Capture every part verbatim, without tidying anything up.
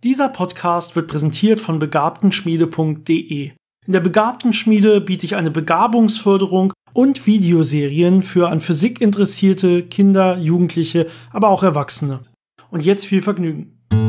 Dieser Podcast wird präsentiert von begabtenschmiede punkt de. In der Begabtenschmiede biete ich eine Begabungsförderung und Videoserien für an Physik interessierte Kinder, Jugendliche, aber auch Erwachsene. Und jetzt viel Vergnügen.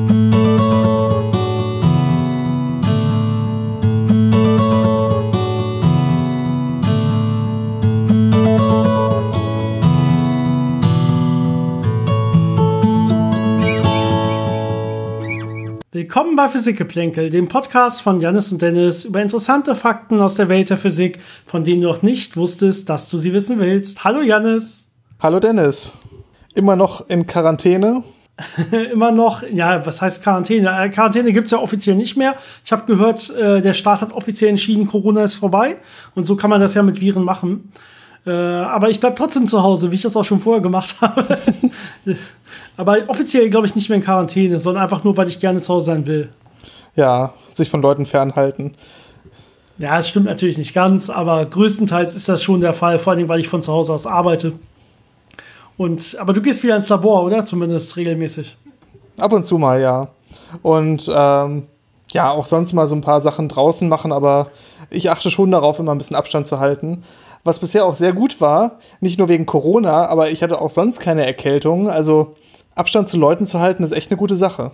Willkommen bei Physikgeplänkel, dem Podcast von Jannis und Dennis über interessante Fakten aus der Welt der Physik, von denen du noch nicht wusstest, dass du sie wissen willst. Hallo Jannis. Hallo Dennis. Immer noch in Quarantäne? Immer noch, ja, was heißt Quarantäne? Quarantäne gibt's ja offiziell nicht mehr. Ich habe gehört, der Staat hat offiziell entschieden, Corona ist vorbei. Und so kann man das ja mit Viren machen. Aber ich bleib trotzdem zu Hause, wie ich das auch schon vorher gemacht habe. Aber offiziell, glaube ich, nicht mehr in Quarantäne, sondern einfach nur, weil ich gerne zu Hause sein will. Ja, sich von Leuten fernhalten. Ja, das stimmt natürlich nicht ganz, aber größtenteils ist das schon der Fall, vor allem, weil ich von zu Hause aus arbeite. Und, aber du gehst wieder ins Labor, oder? Zumindest regelmäßig. Ab und zu mal, ja. Und ähm, ja, auch sonst mal so ein paar Sachen draußen machen, aber ich achte schon darauf, immer ein bisschen Abstand zu halten. Was bisher auch sehr gut war, nicht nur wegen Corona, aber ich hatte auch sonst keine Erkältung. Also Abstand zu Leuten zu halten, ist echt eine gute Sache.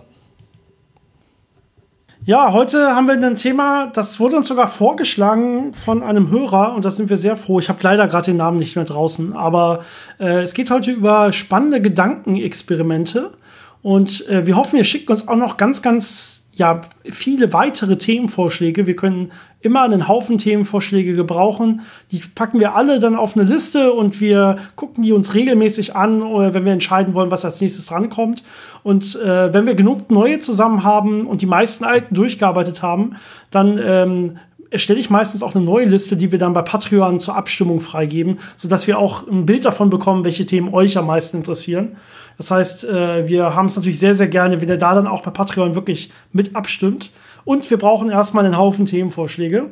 Ja, heute haben wir ein Thema, das wurde uns sogar vorgeschlagen von einem Hörer und da sind wir sehr froh. Ich habe leider gerade den Namen nicht mehr draußen, aber äh, es geht heute über spannende Gedankenexperimente und äh, wir hoffen, ihr schickt uns auch noch ganz, ganz ja, viele weitere Themenvorschläge. Wir können immer einen Haufen Themenvorschläge gebrauchen. Die packen wir alle dann auf eine Liste und wir gucken die uns regelmäßig an, wenn wir entscheiden wollen, was als nächstes rankommt. Und äh, wenn wir genug neue zusammen haben und die meisten alten durchgearbeitet haben, dann ähm, erstelle ich meistens auch eine neue Liste, die wir dann bei Patreon zur Abstimmung freigeben, sodass wir auch ein Bild davon bekommen, welche Themen euch am meisten interessieren. Das heißt, äh, wir haben es natürlich sehr, sehr gerne, wenn ihr da dann auch bei Patreon wirklich mit abstimmt. Und wir brauchen erstmal einen Haufen Themenvorschläge.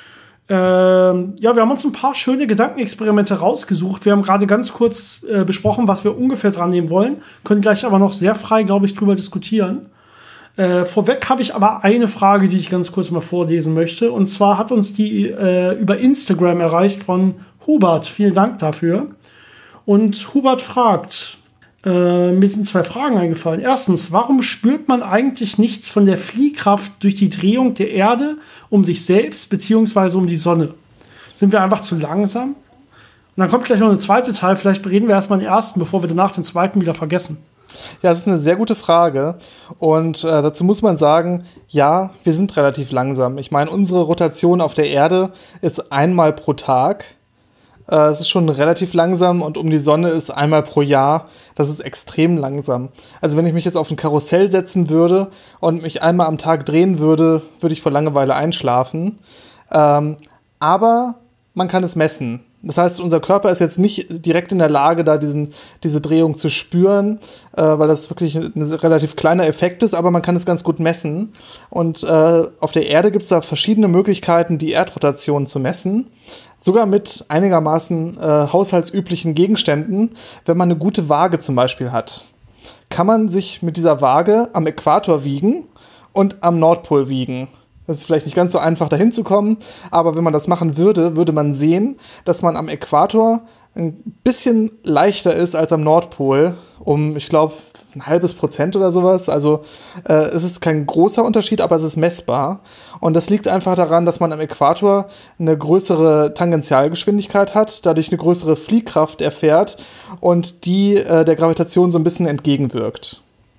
Ähm, ja, wir haben uns ein paar schöne Gedankenexperimente rausgesucht. Wir haben gerade ganz kurz äh, besprochen, was wir ungefähr dran nehmen wollen. Können gleich aber noch sehr frei, glaube ich, drüber diskutieren. Äh, vorweg habe ich aber eine Frage, die ich ganz kurz mal vorlesen möchte. Und zwar hat uns die äh, über Instagram erreicht von Hubert. Vielen Dank dafür. Und Hubert fragt... Äh, mir sind zwei Fragen eingefallen. Erstens, warum spürt man eigentlich nichts von der Fliehkraft durch die Drehung der Erde um sich selbst bzw. um die Sonne? Sind wir einfach zu langsam? Und dann kommt gleich noch ein zweiter Teil. Vielleicht bereden wir erstmal den ersten, bevor wir danach den zweiten wieder vergessen. Ja, das ist eine sehr gute Frage. Und äh, dazu muss man sagen, ja, wir sind relativ langsam. Ich meine, unsere Rotation auf der Erde ist einmal pro Tag. Es ist schon relativ langsam und um die Sonne ist einmal pro Jahr. Das ist extrem langsam. Also wenn ich mich jetzt auf ein Karussell setzen würde und mich einmal am Tag drehen würde, würde ich vor Langeweile einschlafen. Ähm, aber man kann es messen. Das heißt, unser Körper ist jetzt nicht direkt in der Lage, da diesen, diese Drehung zu spüren, äh, weil das wirklich ein relativ kleiner Effekt ist, aber man kann es ganz gut messen. Und äh, auf der Erde gibt es da verschiedene Möglichkeiten, die Erdrotation zu messen. Sogar mit einigermaßen äh, haushaltsüblichen Gegenständen, wenn man eine gute Waage zum Beispiel hat. Kann man sich mit dieser Waage am Äquator wiegen und am Nordpol wiegen. Das ist vielleicht nicht ganz so einfach, dahin zu kommen, aber wenn man das machen würde, würde man sehen, dass man am Äquator ein bisschen leichter ist als am Nordpol, um, ich glaube, ein halbes Prozent oder sowas. Also äh, es ist kein großer Unterschied, aber es ist messbar. Und das liegt einfach daran, dass man am Äquator eine größere Tangentialgeschwindigkeit hat, dadurch eine größere Fliehkraft erfährt und die äh, der Gravitation so ein bisschen entgegenwirkt.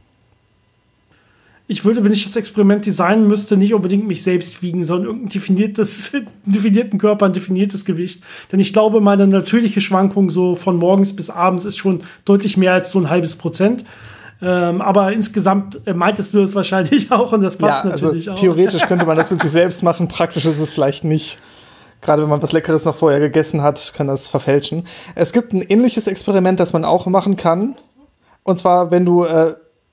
Ich würde, wenn ich das Experiment designen müsste, nicht unbedingt mich selbst wiegen, sondern irgendein definiertes, definierten Körper, ein definiertes Gewicht. Denn ich glaube, meine natürliche Schwankung so von morgens bis abends ist schon deutlich mehr als so ein halbes Prozent. Ähm, aber insgesamt äh, meintest du es wahrscheinlich auch und das passt ja, natürlich also auch. Theoretisch könnte man das mit sich selbst machen, praktisch ist es vielleicht nicht. Gerade wenn man was Leckeres noch vorher gegessen hat, kann das verfälschen. Es gibt ein ähnliches Experiment, das man auch machen kann. Und zwar, wenn du äh,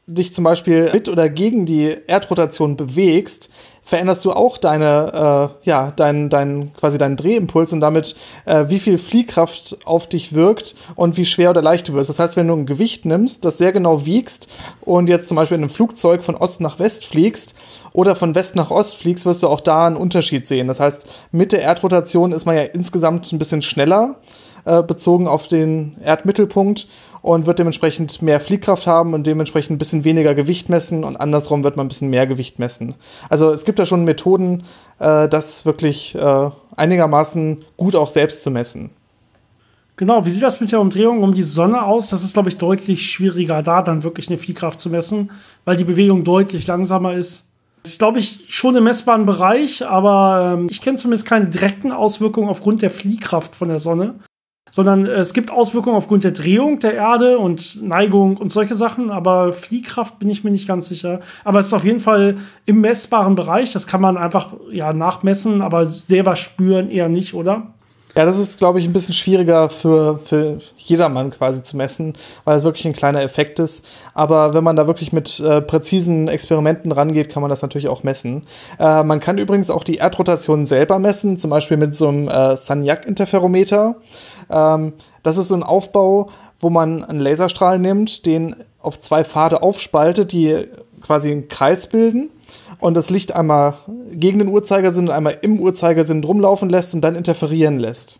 dich zum Beispiel mit oder gegen die Erdrotation bewegst, veränderst du auch deine, äh, ja, dein, dein, quasi deinen Drehimpuls und damit, äh, wie viel Fliehkraft auf dich wirkt und wie schwer oder leicht du wirst. Das heißt, wenn du ein Gewicht nimmst, das sehr genau wiegst und jetzt zum Beispiel in einem Flugzeug von Ost nach West fliegst oder von West nach Ost fliegst, wirst du auch da einen Unterschied sehen. Das heißt, mit der Erdrotation ist man ja insgesamt ein bisschen schneller, äh, bezogen auf den Erdmittelpunkt, und wird dementsprechend mehr Fliehkraft haben und dementsprechend ein bisschen weniger Gewicht messen, und andersrum wird man ein bisschen mehr Gewicht messen. Also es gibt da schon Methoden, äh, das wirklich äh, einigermaßen gut auch selbst zu messen. Genau, wie sieht das mit der Umdrehung um die Sonne aus? Das ist, glaube ich, deutlich schwieriger, da dann wirklich eine Fliehkraft zu messen, weil die Bewegung deutlich langsamer ist. Das ist, glaube ich, schon im messbaren Bereich, aber ähm, ich kenne zumindest keine direkten Auswirkungen aufgrund der Fliehkraft von der Sonne, sondern es gibt Auswirkungen aufgrund der Drehung der Erde und Neigung und solche Sachen, aber Fliehkraft bin ich mir nicht ganz sicher. Aber es ist auf jeden Fall im messbaren Bereich, das kann man einfach ja, nachmessen, aber selber spüren eher nicht, oder? Ja, das ist, glaube ich, ein bisschen schwieriger für, für jedermann quasi zu messen, weil es wirklich ein kleiner Effekt ist. Aber wenn man da wirklich mit äh, präzisen Experimenten rangeht, kann man das natürlich auch messen. Äh, man kann übrigens auch die Erdrotation selber messen, zum Beispiel mit so einem äh, Sagnac-Interferometer. Ähm, das ist so ein Aufbau, wo man einen Laserstrahl nimmt, den auf zwei Pfade aufspaltet, die quasi einen Kreis bilden, und das Licht einmal gegen den Uhrzeigersinn und einmal im Uhrzeigersinn rumlaufen lässt und dann interferieren lässt.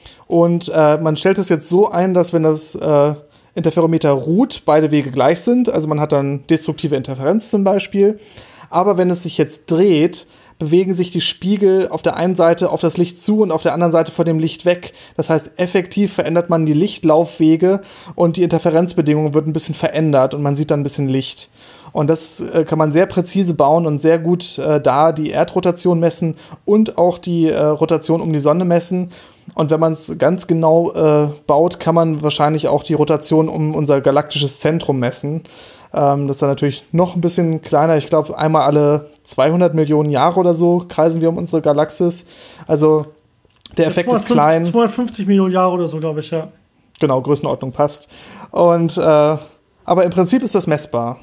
Und äh, man stellt es jetzt so ein, dass wenn das äh, Interferometer ruht, beide Wege gleich sind. Also man hat dann destruktive Interferenz zum Beispiel. Aber wenn es sich jetzt dreht, bewegen sich die Spiegel auf der einen Seite auf das Licht zu und auf der anderen Seite von dem Licht weg. Das heißt, effektiv verändert man die Lichtlaufwege und die Interferenzbedingungen wird ein bisschen verändert und man sieht dann ein bisschen Licht. Und das äh, kann man sehr präzise bauen und sehr gut äh, da die Erdrotation messen und auch die äh, Rotation um die Sonne messen. Und wenn man es ganz genau äh, baut, kann man wahrscheinlich auch die Rotation um unser galaktisches Zentrum messen. Ähm, das ist dann natürlich noch ein bisschen kleiner. Ich glaube, einmal alle zweihundert Millionen Jahre oder so kreisen wir um unsere Galaxis. Also der Effekt ist klein. zweihundertfünfzig Millionen Jahre oder so, glaube ich, ja. Genau, Größenordnung passt. Und, äh, aber im Prinzip ist das messbar.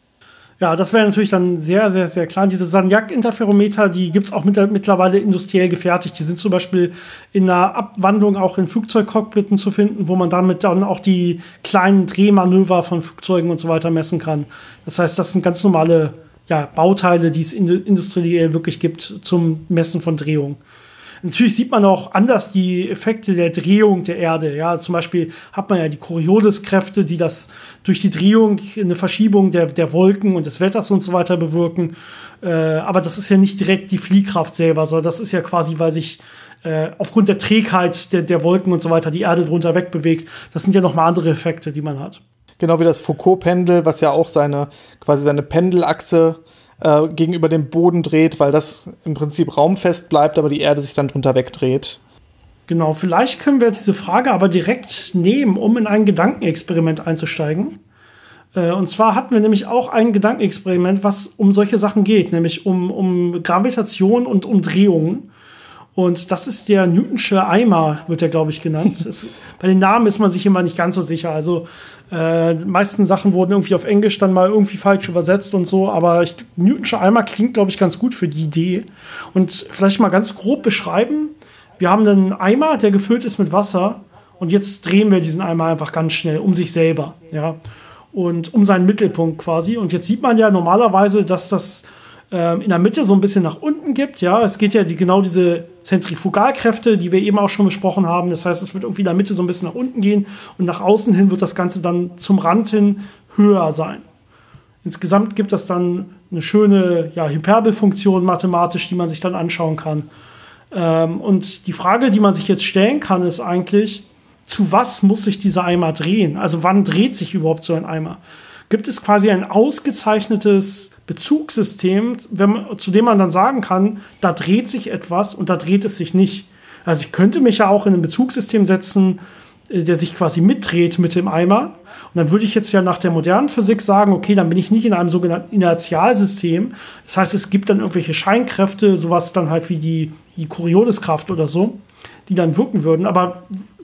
Ja, das wäre natürlich dann sehr, sehr, sehr klein. Diese Sagnac-Interferometer, die gibt es auch mit, mittlerweile industriell gefertigt. Die sind zum Beispiel in einer Abwandlung auch in Flugzeugcockpiten zu finden, wo man damit dann auch die kleinen Drehmanöver von Flugzeugen und so weiter messen kann. Das heißt, das sind ganz normale ja, Bauteile, die es industriell wirklich gibt zum Messen von Drehung. Natürlich sieht man auch anders die Effekte der Drehung der Erde. Ja, zum Beispiel hat man ja die Coriolis-Kräfte, die das durch die Drehung eine Verschiebung der, der Wolken und des Wetters und so weiter bewirken. Äh, aber das ist ja nicht direkt die Fliehkraft selber, sondern das ist ja quasi, weil sich äh, aufgrund der Trägheit der, der Wolken und so weiter die Erde drunter wegbewegt. Das sind ja nochmal andere Effekte, die man hat. Genau wie das Foucault-Pendel, was ja auch seine quasi seine Pendelachse Äh, gegenüber dem Boden dreht, weil das im Prinzip raumfest bleibt, aber die Erde sich dann drunter wegdreht. Genau, vielleicht können wir diese Frage aber direkt nehmen, um in ein Gedankenexperiment einzusteigen. Äh, und zwar hatten wir nämlich auch ein Gedankenexperiment, was um solche Sachen geht, nämlich um, um Gravitation und Umdrehungen. Und das ist der Newtonsche Eimer, wird der, glaube ich, genannt. Es, bei den Namen ist man sich immer nicht ganz so sicher. Also äh, die meisten Sachen wurden irgendwie auf Englisch dann mal irgendwie falsch übersetzt und so. Aber ich, Newtonsche Eimer klingt, glaube ich, ganz gut für die Idee. Und vielleicht mal ganz grob beschreiben. Wir haben einen Eimer, der gefüllt ist mit Wasser. Und jetzt drehen wir diesen Eimer einfach ganz schnell um sich selber. Ja? Und um seinen Mittelpunkt quasi. Und jetzt sieht man ja normalerweise, dass das in der Mitte so ein bisschen nach unten gibt. Ja, es geht ja die, genau diese Zentrifugalkräfte, die wir eben auch schon besprochen haben. Das heißt, es wird irgendwie in der Mitte so ein bisschen nach unten gehen und nach außen hin wird das Ganze dann zum Rand hin höher sein. Insgesamt gibt das dann eine schöne ja, Hyperbelfunktion mathematisch, die man sich dann anschauen kann. Ähm, und die Frage, die man sich jetzt stellen kann, ist eigentlich, zu was muss sich dieser Eimer drehen? Also wann dreht sich überhaupt so ein Eimer? Gibt es quasi ein ausgezeichnetes Bezugssystem, wenn man, zu dem man dann sagen kann, da dreht sich etwas und da dreht es sich nicht. Also ich könnte mich ja auch in ein Bezugssystem setzen, der sich quasi mitdreht mit dem Eimer. Und dann würde ich jetzt ja nach der modernen Physik sagen, okay, dann bin ich nicht in einem sogenannten Inertialsystem. Das heißt, es gibt dann irgendwelche Scheinkräfte, sowas dann halt wie die, die Corioliskraft oder so, die dann wirken würden. Aber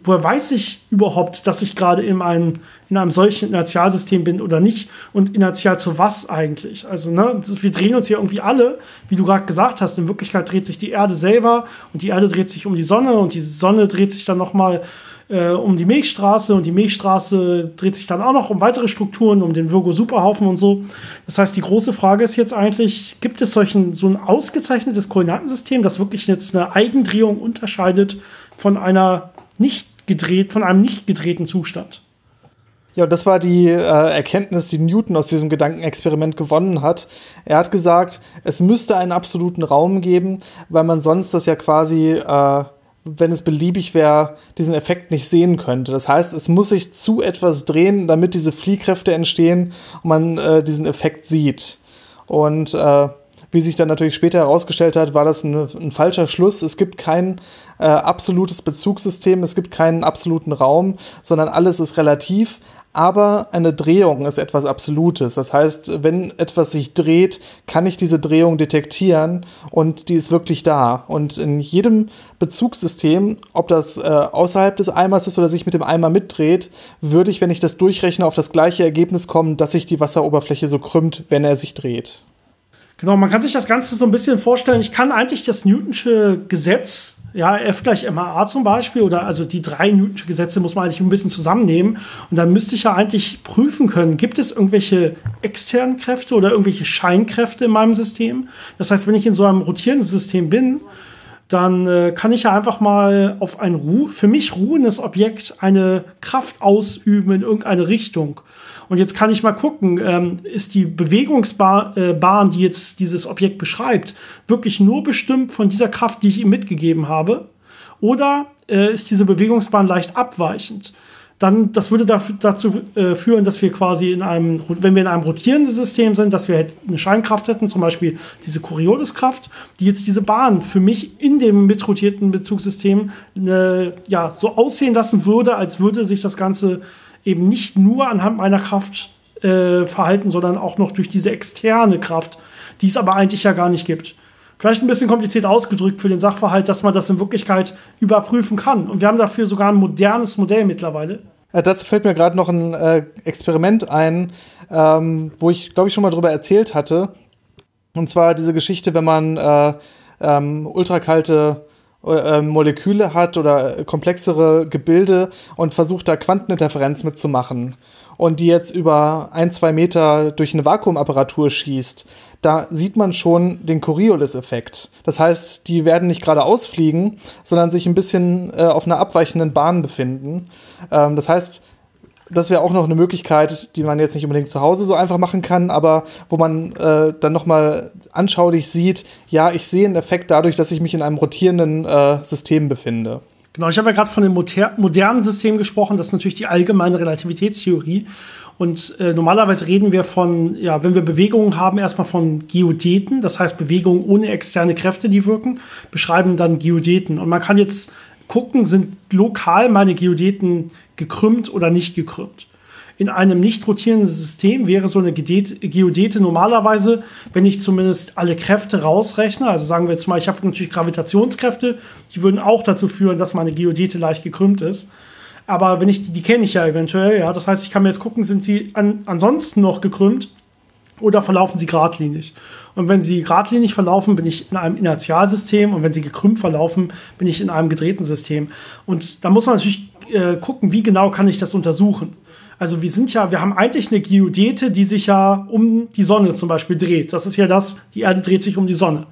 woher weiß ich überhaupt, dass ich gerade in einem, in einem solchen Inertialsystem bin oder nicht? Und inertial zu was eigentlich? Also, ne, das, wir drehen uns hier irgendwie alle, wie du gerade gesagt hast. In Wirklichkeit dreht sich die Erde selber und die Erde dreht sich um die Sonne und die Sonne dreht sich dann nochmal äh, um die Milchstraße und die Milchstraße dreht sich dann auch noch um weitere Strukturen, um den Virgo-Superhaufen und so. Das heißt, die große Frage ist jetzt eigentlich, gibt es solchen, so ein ausgezeichnetes Koordinatensystem, das wirklich jetzt eine Eigendrehung unterscheidet von einer nicht gedreht, von einem nicht gedrehten Zustand? Ja, das war die äh, Erkenntnis, die Newton aus diesem Gedankenexperiment gewonnen hat. Er hat gesagt, es müsste einen absoluten Raum geben, weil man sonst das ja quasi, äh, wenn es beliebig wäre, diesen Effekt nicht sehen könnte. Das heißt, es muss sich zu etwas drehen, damit diese Fliehkräfte entstehen und man äh, diesen Effekt sieht. Und äh, wie sich dann natürlich später herausgestellt hat, war das ein, ein falscher Schluss. Es gibt kein äh, absolutes Bezugssystem, es gibt keinen absoluten Raum, sondern alles ist relativ. Aber eine Drehung ist etwas Absolutes. Das heißt, wenn etwas sich dreht, kann ich diese Drehung detektieren und die ist wirklich da. Und in jedem Bezugssystem, ob das äh, außerhalb des Eimers ist oder sich mit dem Eimer mitdreht, würde ich, wenn ich das durchrechne, auf das gleiche Ergebnis kommen, dass sich die Wasseroberfläche so krümmt, wenn er sich dreht. Genau, man kann sich das Ganze so ein bisschen vorstellen. Ich kann eigentlich das Newtonsche Gesetz, ja, F gleich ma a zum Beispiel, oder also die drei Newtonsche Gesetze muss man eigentlich ein bisschen zusammennehmen. Und dann müsste ich ja eigentlich prüfen können, gibt es irgendwelche externen Kräfte oder irgendwelche Scheinkräfte in meinem System? Das heißt, wenn ich in so einem rotierenden System bin, dann äh, kann ich ja einfach mal auf ein Ru- für mich ruhendes Objekt eine Kraft ausüben in irgendeine Richtung. Und jetzt kann ich mal gucken, ähm, ist die Bewegungsbahn, äh, die jetzt dieses Objekt beschreibt, wirklich nur bestimmt von dieser Kraft, die ich ihm mitgegeben habe? Oder äh, ist diese Bewegungsbahn leicht abweichend? Dann, das würde dafür, dazu äh, führen, dass wir quasi in einem, wenn wir in einem rotierenden System sind, dass wir halt eine Scheinkraft hätten, zum Beispiel diese Corioliskraft, die jetzt diese Bahn für mich in dem mitrotierten Bezugssystem äh, ja, so aussehen lassen würde, als würde sich das Ganze eben nicht nur anhand meiner Kraft äh, verhalten, sondern auch noch durch diese externe Kraft, die es aber eigentlich ja gar nicht gibt. Vielleicht ein bisschen kompliziert ausgedrückt für den Sachverhalt, dass man das in Wirklichkeit überprüfen kann. Und wir haben dafür sogar ein modernes Modell mittlerweile. Äh, dazu fällt mir gerade noch ein äh, Experiment ein, ähm, wo ich, glaube ich, schon mal drüber erzählt hatte. Und zwar diese Geschichte, wenn man äh, ähm, ultrakalte äh, Moleküle hat oder komplexere Gebilde und versucht da Quanteninterferenz mitzumachen und die jetzt über ein, zwei Meter durch eine Vakuumapparatur schießt, da sieht man schon den Coriolis-Effekt. Das heißt, die werden nicht gerade ausfliegen, sondern sich ein bisschen äh, auf einer abweichenden Bahn befinden. Ähm, das heißt, das wäre auch noch eine Möglichkeit, die man jetzt nicht unbedingt zu Hause so einfach machen kann, aber wo man äh, dann nochmal anschaulich sieht, ja, ich sehe einen Effekt dadurch, dass ich mich in einem rotierenden äh, System befinde. Genau, ich habe ja gerade von dem moder- modernen System gesprochen, das ist natürlich die allgemeine Relativitätstheorie. Und äh, normalerweise reden wir von, ja, wenn wir Bewegungen haben, erstmal von Geodeten, das heißt Bewegungen ohne externe Kräfte, die wirken, beschreiben dann Geodeten. Und man kann jetzt gucken, sind lokal meine Geodeten gekrümmt oder nicht gekrümmt. In einem nicht rotierenden System wäre so eine Geodete normalerweise, wenn ich zumindest alle Kräfte rausrechne, also sagen wir jetzt mal, ich habe natürlich Gravitationskräfte, die würden auch dazu führen, dass meine Geodete leicht gekrümmt ist. Aber wenn ich die, die kenne ich ja eventuell, ja. Das heißt, ich kann mir jetzt gucken, sind sie an, ansonsten noch gekrümmt oder verlaufen sie geradlinig? Und wenn sie geradlinig verlaufen, bin ich in einem Inertialsystem, und wenn sie gekrümmt verlaufen, bin ich in einem gedrehten System. Und da muss man natürlich äh, gucken, wie genau kann ich das untersuchen. Also wir sind ja, wir haben eigentlich eine Geodete, die sich ja um die Sonne zum Beispiel dreht. Das ist ja das, die Erde dreht sich um die Sonne.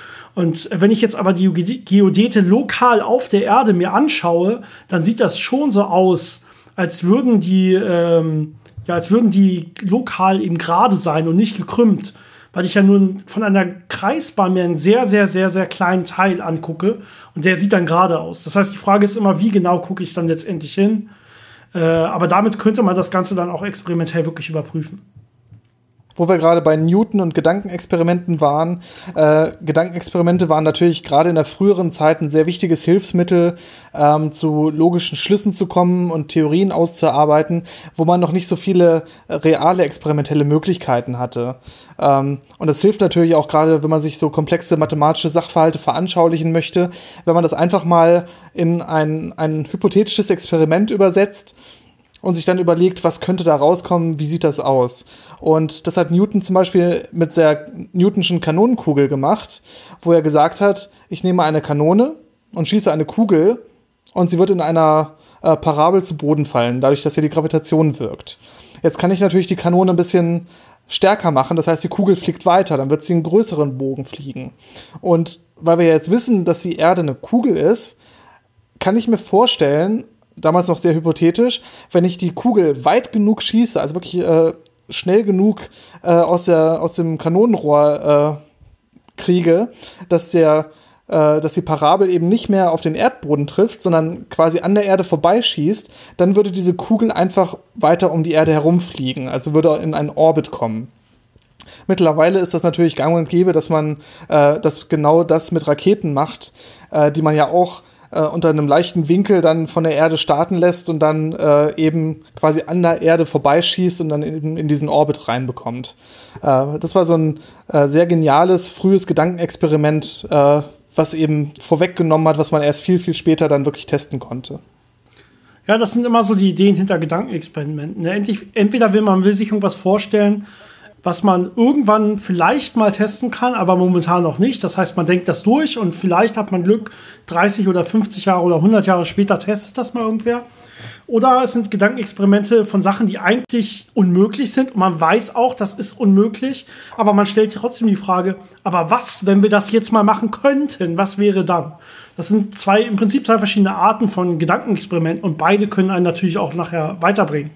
Und wenn ich jetzt aber die Geodete lokal auf der Erde mir anschaue, dann sieht das schon so aus, als würden die, ähm, ja, als würden die lokal eben gerade sein und nicht gekrümmt. Weil ich ja nun von einer Kreisbahn mir einen sehr, sehr, sehr, sehr kleinen Teil angucke und der sieht dann gerade aus. Das heißt, die Frage ist immer, wie genau gucke ich dann letztendlich hin? Äh, aber damit könnte man das Ganze dann auch experimentell wirklich überprüfen. wo wir gerade bei Newton und Gedankenexperimenten waren. Äh, Gedankenexperimente waren natürlich gerade in der früheren Zeit ein sehr wichtiges Hilfsmittel, ähm, zu logischen Schlüssen zu kommen und Theorien auszuarbeiten, wo man noch nicht so viele äh, reale experimentelle Möglichkeiten hatte. Ähm, und das hilft natürlich auch gerade, wenn man sich so komplexe mathematische Sachverhalte veranschaulichen möchte, wenn man das einfach mal in ein, ein hypothetisches Experiment übersetzt und sich dann überlegt, was könnte da rauskommen, wie sieht das aus? Und das hat Newton zum Beispiel mit der Newtonschen Kanonenkugel gemacht, wo er gesagt hat, ich nehme eine Kanone und schieße eine Kugel und sie wird in einer äh, Parabel zu Boden fallen, dadurch, dass hier die Gravitation wirkt. Jetzt kann ich natürlich die Kanone ein bisschen stärker machen, das heißt, die Kugel fliegt weiter, dann wird sie einen größeren Bogen fliegen. Und weil wir jetzt wissen, dass die Erde eine Kugel ist, kann ich mir vorstellen, damals noch sehr hypothetisch, wenn ich die Kugel weit genug schieße, also wirklich äh, schnell genug äh, aus, der, aus dem Kanonenrohr äh, kriege, dass, der, äh, dass die Parabel eben nicht mehr auf den Erdboden trifft, sondern quasi an der Erde vorbeischießt, dann würde diese Kugel einfach weiter um die Erde herumfliegen, also würde in einen Orbit kommen. Mittlerweile ist das natürlich gang und gäbe, dass man äh, das genau das mit Raketen macht, äh, die man ja auch äh, unter einem leichten Winkel dann von der Erde starten lässt und dann äh, eben quasi an der Erde vorbeischießt und dann in, in diesen Orbit reinbekommt. Äh, das war so ein äh, sehr geniales, frühes Gedankenexperiment, äh, was eben vorweggenommen hat, was man erst viel, viel später dann wirklich testen konnte. Ja, das sind immer so die Ideen hinter Gedankenexperimenten. Ne? Endlich, entweder will man will sich irgendwas vorstellen, was man irgendwann vielleicht mal testen kann, aber momentan noch nicht. Das heißt, man denkt das durch und vielleicht hat man Glück, dreißig oder fünfzig Jahre oder hundert Jahre später testet das mal irgendwer. Oder es sind Gedankenexperimente von Sachen, die eigentlich unmöglich sind. Und man weiß auch, das ist unmöglich. Aber man stellt trotzdem die Frage, aber was, wenn wir das jetzt mal machen könnten? Was wäre dann? Das sind zwei, im Prinzip zwei verschiedene Arten von Gedankenexperimenten. Und beide können einen natürlich auch nachher weiterbringen.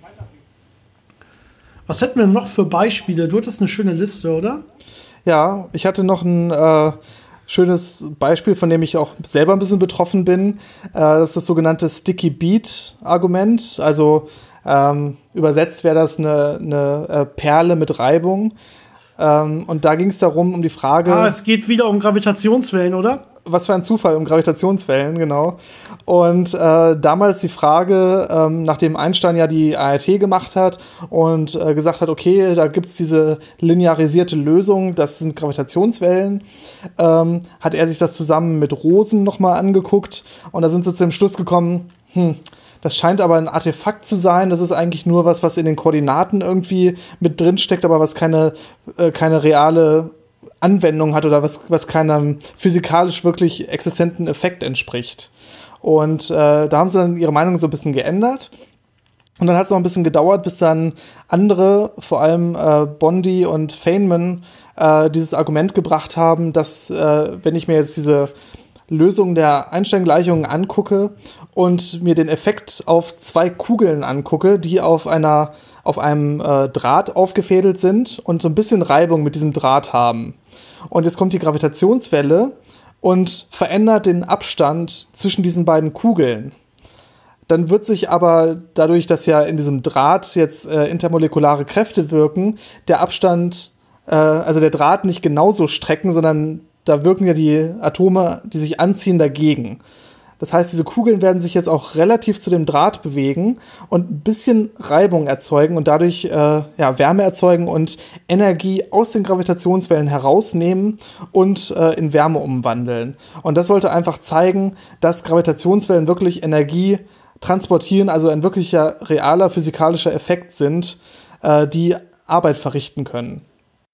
Was hätten wir noch für Beispiele? Du hattest eine schöne Liste, oder? Ja, ich hatte noch ein äh, schönes Beispiel, von dem ich auch selber ein bisschen betroffen bin. Äh, das ist das sogenannte Sticky Bead-Argument. Also ähm, übersetzt wäre das eine, eine äh, Perle mit Reibung. Ähm, und da ging es darum, um die Frage... Ah, es geht wieder um Gravitationswellen, oder? Was für ein Zufall, um Gravitationswellen, genau. Und äh, damals die Frage, ähm, nachdem Einstein ja die A R T gemacht hat und äh, gesagt hat, okay, da gibt es diese linearisierte Lösung, das sind Gravitationswellen, ähm, hat er sich das zusammen mit Rosen nochmal angeguckt und da sind sie zu dem Schluss gekommen, hm, das scheint aber ein Artefakt zu sein, das ist eigentlich nur was, was in den Koordinaten irgendwie mit drin steckt, aber was keine, äh, keine reale Anwendung hat oder was, was keinem physikalisch wirklich existenten Effekt entspricht. Und äh, da haben sie dann ihre Meinung so ein bisschen geändert. Und dann hat es noch ein bisschen gedauert, bis dann andere, vor allem äh, Bondi und Feynman, äh, dieses Argument gebracht haben, dass, äh, wenn ich mir jetzt diese Lösung der Einstein-Gleichungen angucke und mir den Effekt auf zwei Kugeln angucke, die auf einer auf einem äh, Draht aufgefädelt sind und so ein bisschen Reibung mit diesem Draht haben. Und jetzt kommt die Gravitationswelle und verändert den Abstand zwischen diesen beiden Kugeln. Dann wird sich aber dadurch, dass ja in diesem Draht jetzt äh, intermolekulare Kräfte wirken, der Abstand, äh, also der Draht nicht genauso strecken, sondern da wirken ja die Atome, die sich anziehen, dagegen. Das heißt, diese Kugeln werden sich jetzt auch relativ zu dem Draht bewegen und ein bisschen Reibung erzeugen und dadurch äh, ja, Wärme erzeugen und Energie aus den Gravitationswellen herausnehmen und äh, in Wärme umwandeln. Und das sollte einfach zeigen, dass Gravitationswellen wirklich Energie transportieren, also ein wirklicher realer physikalischer Effekt sind, äh, die Arbeit verrichten können.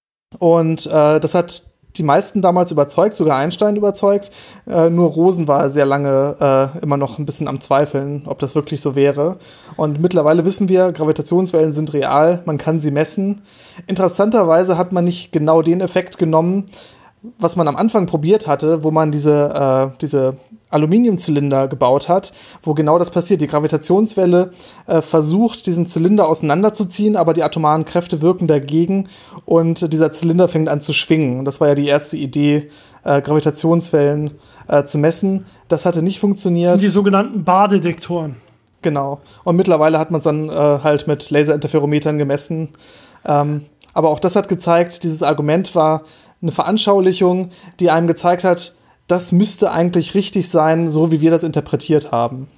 Und äh, das hat die meisten damals überzeugt, sogar Einstein überzeugt. Äh, nur Rosen war sehr lange äh, immer noch ein bisschen am Zweifeln, ob das wirklich so wäre. Und mittlerweile wissen wir, Gravitationswellen sind real, man kann sie messen. Interessanterweise hat man nicht genau den Effekt genommen, was man am Anfang probiert hatte, wo man diese, äh, diese Aluminiumzylinder gebaut hat, wo genau das passiert. Die Gravitationswelle äh, versucht, diesen Zylinder auseinanderzuziehen, aber die atomaren Kräfte wirken dagegen und dieser Zylinder fängt an zu schwingen. Und das war ja die erste Idee, äh, Gravitationswellen äh, zu messen. Das hatte nicht funktioniert. Das sind die sogenannten Barr-Detektoren. Genau. Und mittlerweile hat man es dann äh, halt mit Laserinterferometern gemessen. Ähm, Aber auch das hat gezeigt, dieses Argument war eine Veranschaulichung, die einem gezeigt hat, das müsste eigentlich richtig sein, so wie wir das interpretiert haben.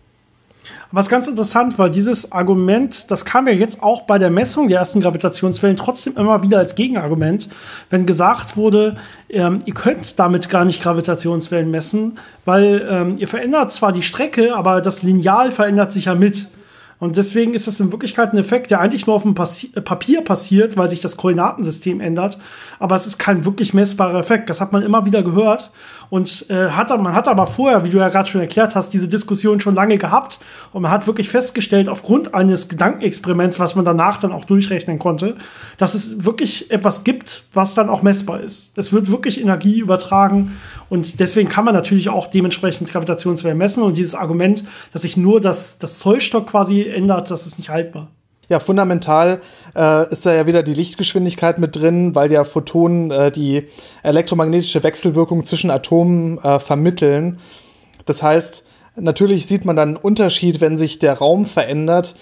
Was ganz interessant war, dieses Argument, das kam ja jetzt auch bei der Messung der ersten Gravitationswellen trotzdem immer wieder als Gegenargument, wenn gesagt wurde, ähm, ihr könnt damit gar nicht Gravitationswellen messen, weil ähm, ihr verändert zwar die Strecke, aber das Lineal verändert sich ja mit. Und deswegen ist das in Wirklichkeit ein Effekt, der eigentlich nur auf dem Passi- Papier passiert, weil sich das Koordinatensystem ändert. Aber es ist kein wirklich messbarer Effekt. Das hat man immer wieder gehört. Und äh, hat, man hat aber vorher, wie du ja gerade schon erklärt hast, diese Diskussion schon lange gehabt. Und man hat wirklich festgestellt, aufgrund eines Gedankenexperiments, was man danach dann auch durchrechnen konnte, dass es wirklich etwas gibt, was dann auch messbar ist. Es wird wirklich Energie übertragen. Und deswegen kann man natürlich auch dementsprechend Gravitationswellen messen. Und dieses Argument, dass sich nur das, das Zollstock quasi ändert, das ist nicht haltbar. Ja, fundamental äh, ist da ja wieder die Lichtgeschwindigkeit mit drin, weil ja Photonen äh, die elektromagnetische Wechselwirkung zwischen Atomen äh, vermitteln. Das heißt, natürlich sieht man dann einen Unterschied, wenn sich der Raum verändert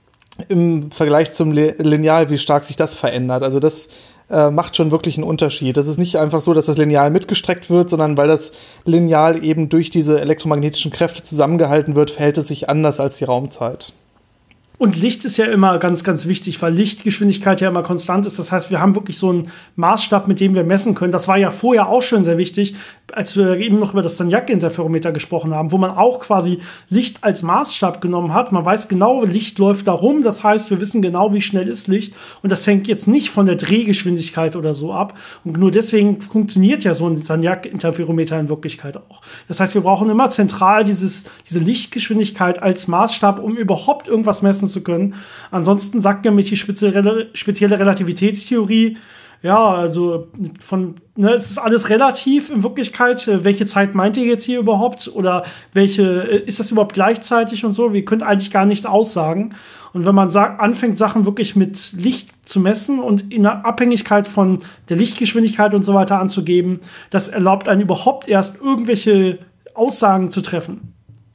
im Vergleich zum Le- Lineal, wie stark sich das verändert. Also das äh, macht schon wirklich einen Unterschied. Das ist nicht einfach so, dass das Lineal mitgestreckt wird, sondern weil das Lineal eben durch diese elektromagnetischen Kräfte zusammengehalten wird, verhält es sich anders als die Raumzeit. Und Licht ist ja immer ganz, ganz wichtig, weil Lichtgeschwindigkeit ja immer konstant ist. Das heißt, wir haben wirklich so einen Maßstab, mit dem wir messen können. Das war ja vorher auch schon sehr wichtig, als wir eben noch über das Sagnac-Interferometer gesprochen haben, wo man auch quasi Licht als Maßstab genommen hat. Man weiß genau, Licht läuft da rum. Das heißt, wir wissen genau, wie schnell ist Licht. Und das hängt jetzt nicht von der Drehgeschwindigkeit oder so ab. Und nur deswegen funktioniert ja so ein Sagnac-Interferometer in Wirklichkeit auch. Das heißt, wir brauchen immer zentral dieses, diese Lichtgeschwindigkeit als Maßstab, um überhaupt irgendwas messen zu können. Ansonsten sagt nämlich die spezielle, spezielle Relativitätstheorie, ja, also von, ne, es ist alles relativ in Wirklichkeit. Welche Zeit meint ihr jetzt hier überhaupt? Oder welche, ist das überhaupt gleichzeitig und so? Wir können eigentlich gar nichts aussagen. Und wenn man sagt, anfängt, Sachen wirklich mit Licht zu messen und in der Abhängigkeit von der Lichtgeschwindigkeit und so weiter anzugeben, das erlaubt einen überhaupt erst irgendwelche Aussagen zu treffen.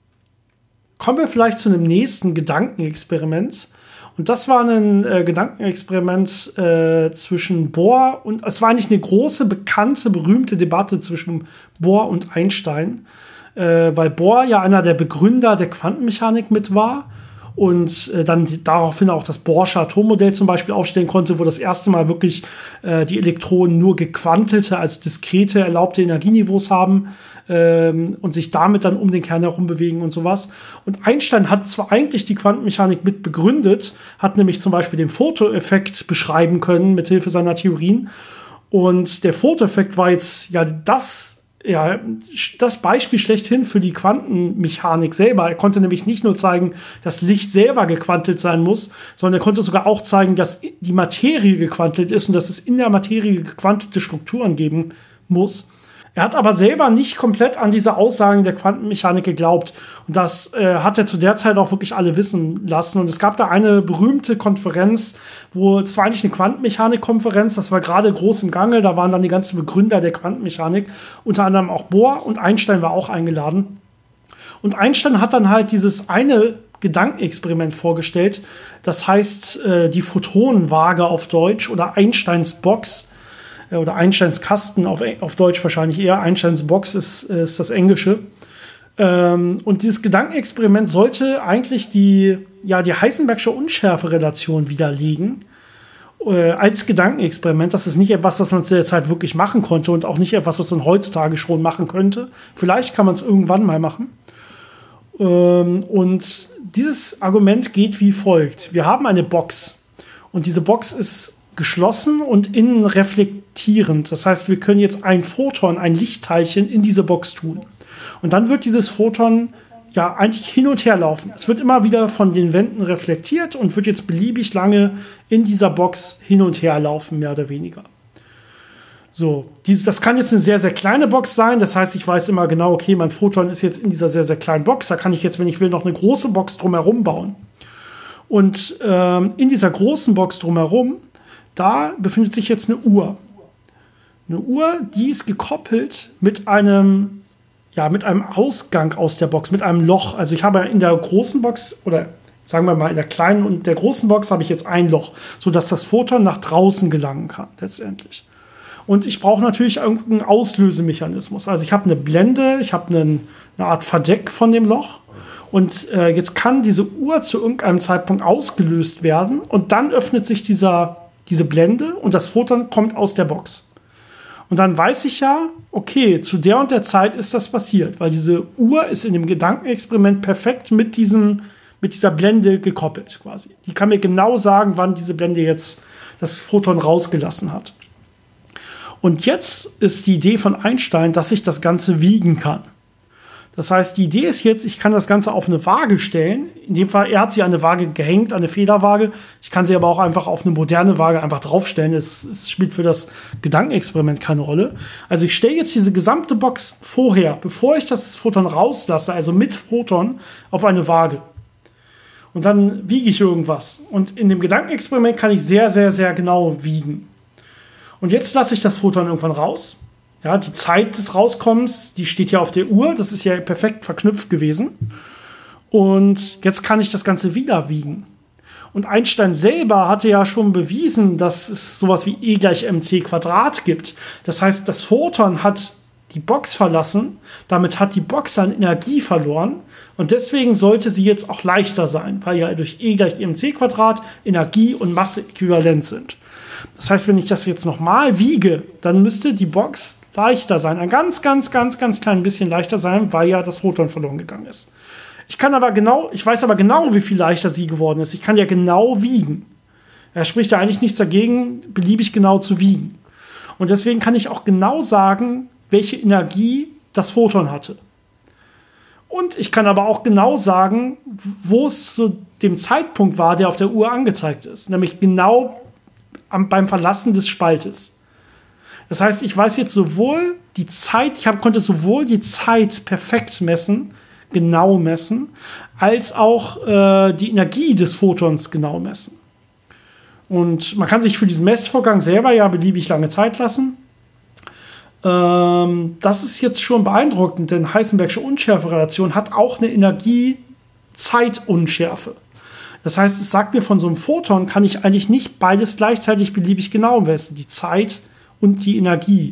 Kommen wir vielleicht zu einem nächsten Gedankenexperiment. Und das war ein äh, Gedankenexperiment äh, zwischen Bohr und, es war eigentlich eine große, bekannte, berühmte Debatte zwischen Bohr und Einstein, äh, weil Bohr ja einer der Begründer der Quantenmechanik mit war und äh, dann die, daraufhin auch das Bohrsche Atommodell zum Beispiel aufstellen konnte, wo das erste Mal wirklich äh, die Elektronen nur gequantelte, also diskrete, erlaubte Energieniveaus haben ähm, und sich damit dann um den Kern herum bewegen und sowas. Und Einstein hat zwar eigentlich die Quantenmechanik mit begründet, hat nämlich zum Beispiel den Photoeffekt beschreiben können mit Hilfe seiner Theorien. Und der Photoeffekt war jetzt ja das Ja, das Beispiel schlechthin für die Quantenmechanik selber. Er konnte nämlich nicht nur zeigen, dass Licht selber gequantelt sein muss, sondern er konnte sogar auch zeigen, dass die Materie gequantelt ist und dass es in der Materie gequantelte Strukturen geben muss. Er hat aber selber nicht komplett an diese Aussagen der Quantenmechanik geglaubt. Und das äh, hat er zu der Zeit auch wirklich alle wissen lassen. Und es gab da eine berühmte Konferenz, wo, es war eigentlich eine Quantenmechanik-Konferenz, das war gerade groß im Gange, da waren dann die ganzen Begründer der Quantenmechanik, unter anderem auch Bohr, und Einstein war auch eingeladen. Und Einstein hat dann halt dieses eine Gedankenexperiment vorgestellt, das heißt äh, die Photonenwaage auf Deutsch oder Einsteins Box, oder Einsteins Kasten, auf, auf Deutsch wahrscheinlich eher. Einsteins Box ist, ist das Englische. Ähm, und dieses Gedankenexperiment sollte eigentlich die, ja, die Heisenbergsche Unschärferelation widerlegen. Äh, als Gedankenexperiment. Das ist nicht etwas, was man zu der Zeit wirklich machen konnte und auch nicht etwas, was man heutzutage schon machen könnte. Vielleicht kann man es irgendwann mal machen. Ähm, und dieses Argument geht wie folgt. Wir haben eine Box. Und diese Box ist geschlossen und innen reflektierend. Das heißt, wir können jetzt ein Photon, ein Lichtteilchen in diese Box tun. Und dann wird dieses Photon ja eigentlich hin und her laufen. Es wird immer wieder von den Wänden reflektiert und wird jetzt beliebig lange in dieser Box hin und her laufen, mehr oder weniger. So, dieses, das kann jetzt eine sehr, sehr kleine Box sein. Das heißt, ich weiß immer genau, okay, mein Photon ist jetzt in dieser sehr, sehr kleinen Box. Da kann ich jetzt, wenn ich will, noch eine große Box drumherum bauen. Und ähm, in dieser großen Box drumherum, da befindet sich jetzt eine Uhr. Eine Uhr, die ist gekoppelt mit einem, ja, mit einem Ausgang aus der Box, mit einem Loch. Also ich habe in der großen Box oder Sagen wir mal, in der kleinen und der großen Box habe ich jetzt ein Loch, sodass das Photon nach draußen gelangen kann, letztendlich. Und ich brauche natürlich irgendeinen Auslösemechanismus. Also ich habe eine Blende, ich habe einen, eine Art Verdeck von dem Loch. Und äh, jetzt kann diese Uhr zu irgendeinem Zeitpunkt ausgelöst werden. Und dann öffnet sich dieser, diese Blende und das Photon kommt aus der Box. Und dann weiß ich ja, okay, zu der und der Zeit ist das passiert. Weil diese Uhr ist in dem Gedankenexperiment perfekt mit, diesem, mit dieser Blende gekoppelt quasi. Die kann mir genau sagen, wann diese Blende jetzt das Photon rausgelassen hat. Und jetzt ist die Idee von Einstein, dass ich das Ganze wiegen kann. Das heißt, die Idee ist jetzt, ich kann das Ganze auf eine Waage stellen. In dem Fall, er hat sie an eine Waage gehängt, an eine Federwaage. Ich kann sie aber auch einfach auf eine moderne Waage einfach draufstellen. Es, es spielt für das Gedankenexperiment keine Rolle. Also ich stelle jetzt diese gesamte Box vorher, bevor ich das Photon rauslasse, also mit Photon, auf eine Waage. Und dann wiege ich irgendwas. Und in dem Gedankenexperiment kann ich sehr, sehr, sehr genau wiegen. Und jetzt lasse ich das Photon irgendwann raus. Ja, die Zeit des Rauskommens, die steht ja auf der Uhr. Das ist ja perfekt verknüpft gewesen. Und jetzt kann ich das Ganze wieder wiegen. Und Einstein selber hatte ja schon bewiesen, dass es sowas wie E gleich mc Quadrat gibt. Das heißt, das Photon hat die Box verlassen. Damit hat die Box an Energie verloren. Und deswegen sollte sie jetzt auch leichter sein, weil ja durch E gleich mc Quadrat Energie und Masse äquivalent sind. Das heißt, wenn ich das jetzt nochmal wiege, dann müsste die Box leichter sein. Ein ganz, ganz, ganz, ganz klein bisschen leichter sein, weil ja das Photon verloren gegangen ist. Ich kann aber genau, ich weiß aber genau, wie viel leichter sie geworden ist. Ich kann ja genau wiegen. Er spricht ja eigentlich nichts dagegen, beliebig genau zu wiegen. Und deswegen kann ich auch genau sagen, welche Energie das Photon hatte. Und ich kann aber auch genau sagen, wo es zu dem Zeitpunkt war, der auf der Uhr angezeigt ist. Nämlich genau beim Verlassen des Spaltes. Das heißt, ich weiß jetzt sowohl die Zeit, ich hab, konnte sowohl die Zeit perfekt messen, genau messen, als auch äh, die Energie des Photons genau messen. Und man kann sich für diesen Messvorgang selber ja beliebig lange Zeit lassen. Ähm, das ist jetzt schon beeindruckend, denn Heisenbergsche Unschärferelation hat auch eine Energie-Zeit-Unschärfe. Das heißt, es sagt mir, von so einem Photon kann ich eigentlich nicht beides gleichzeitig beliebig genau messen. Die Zeit und die Energie.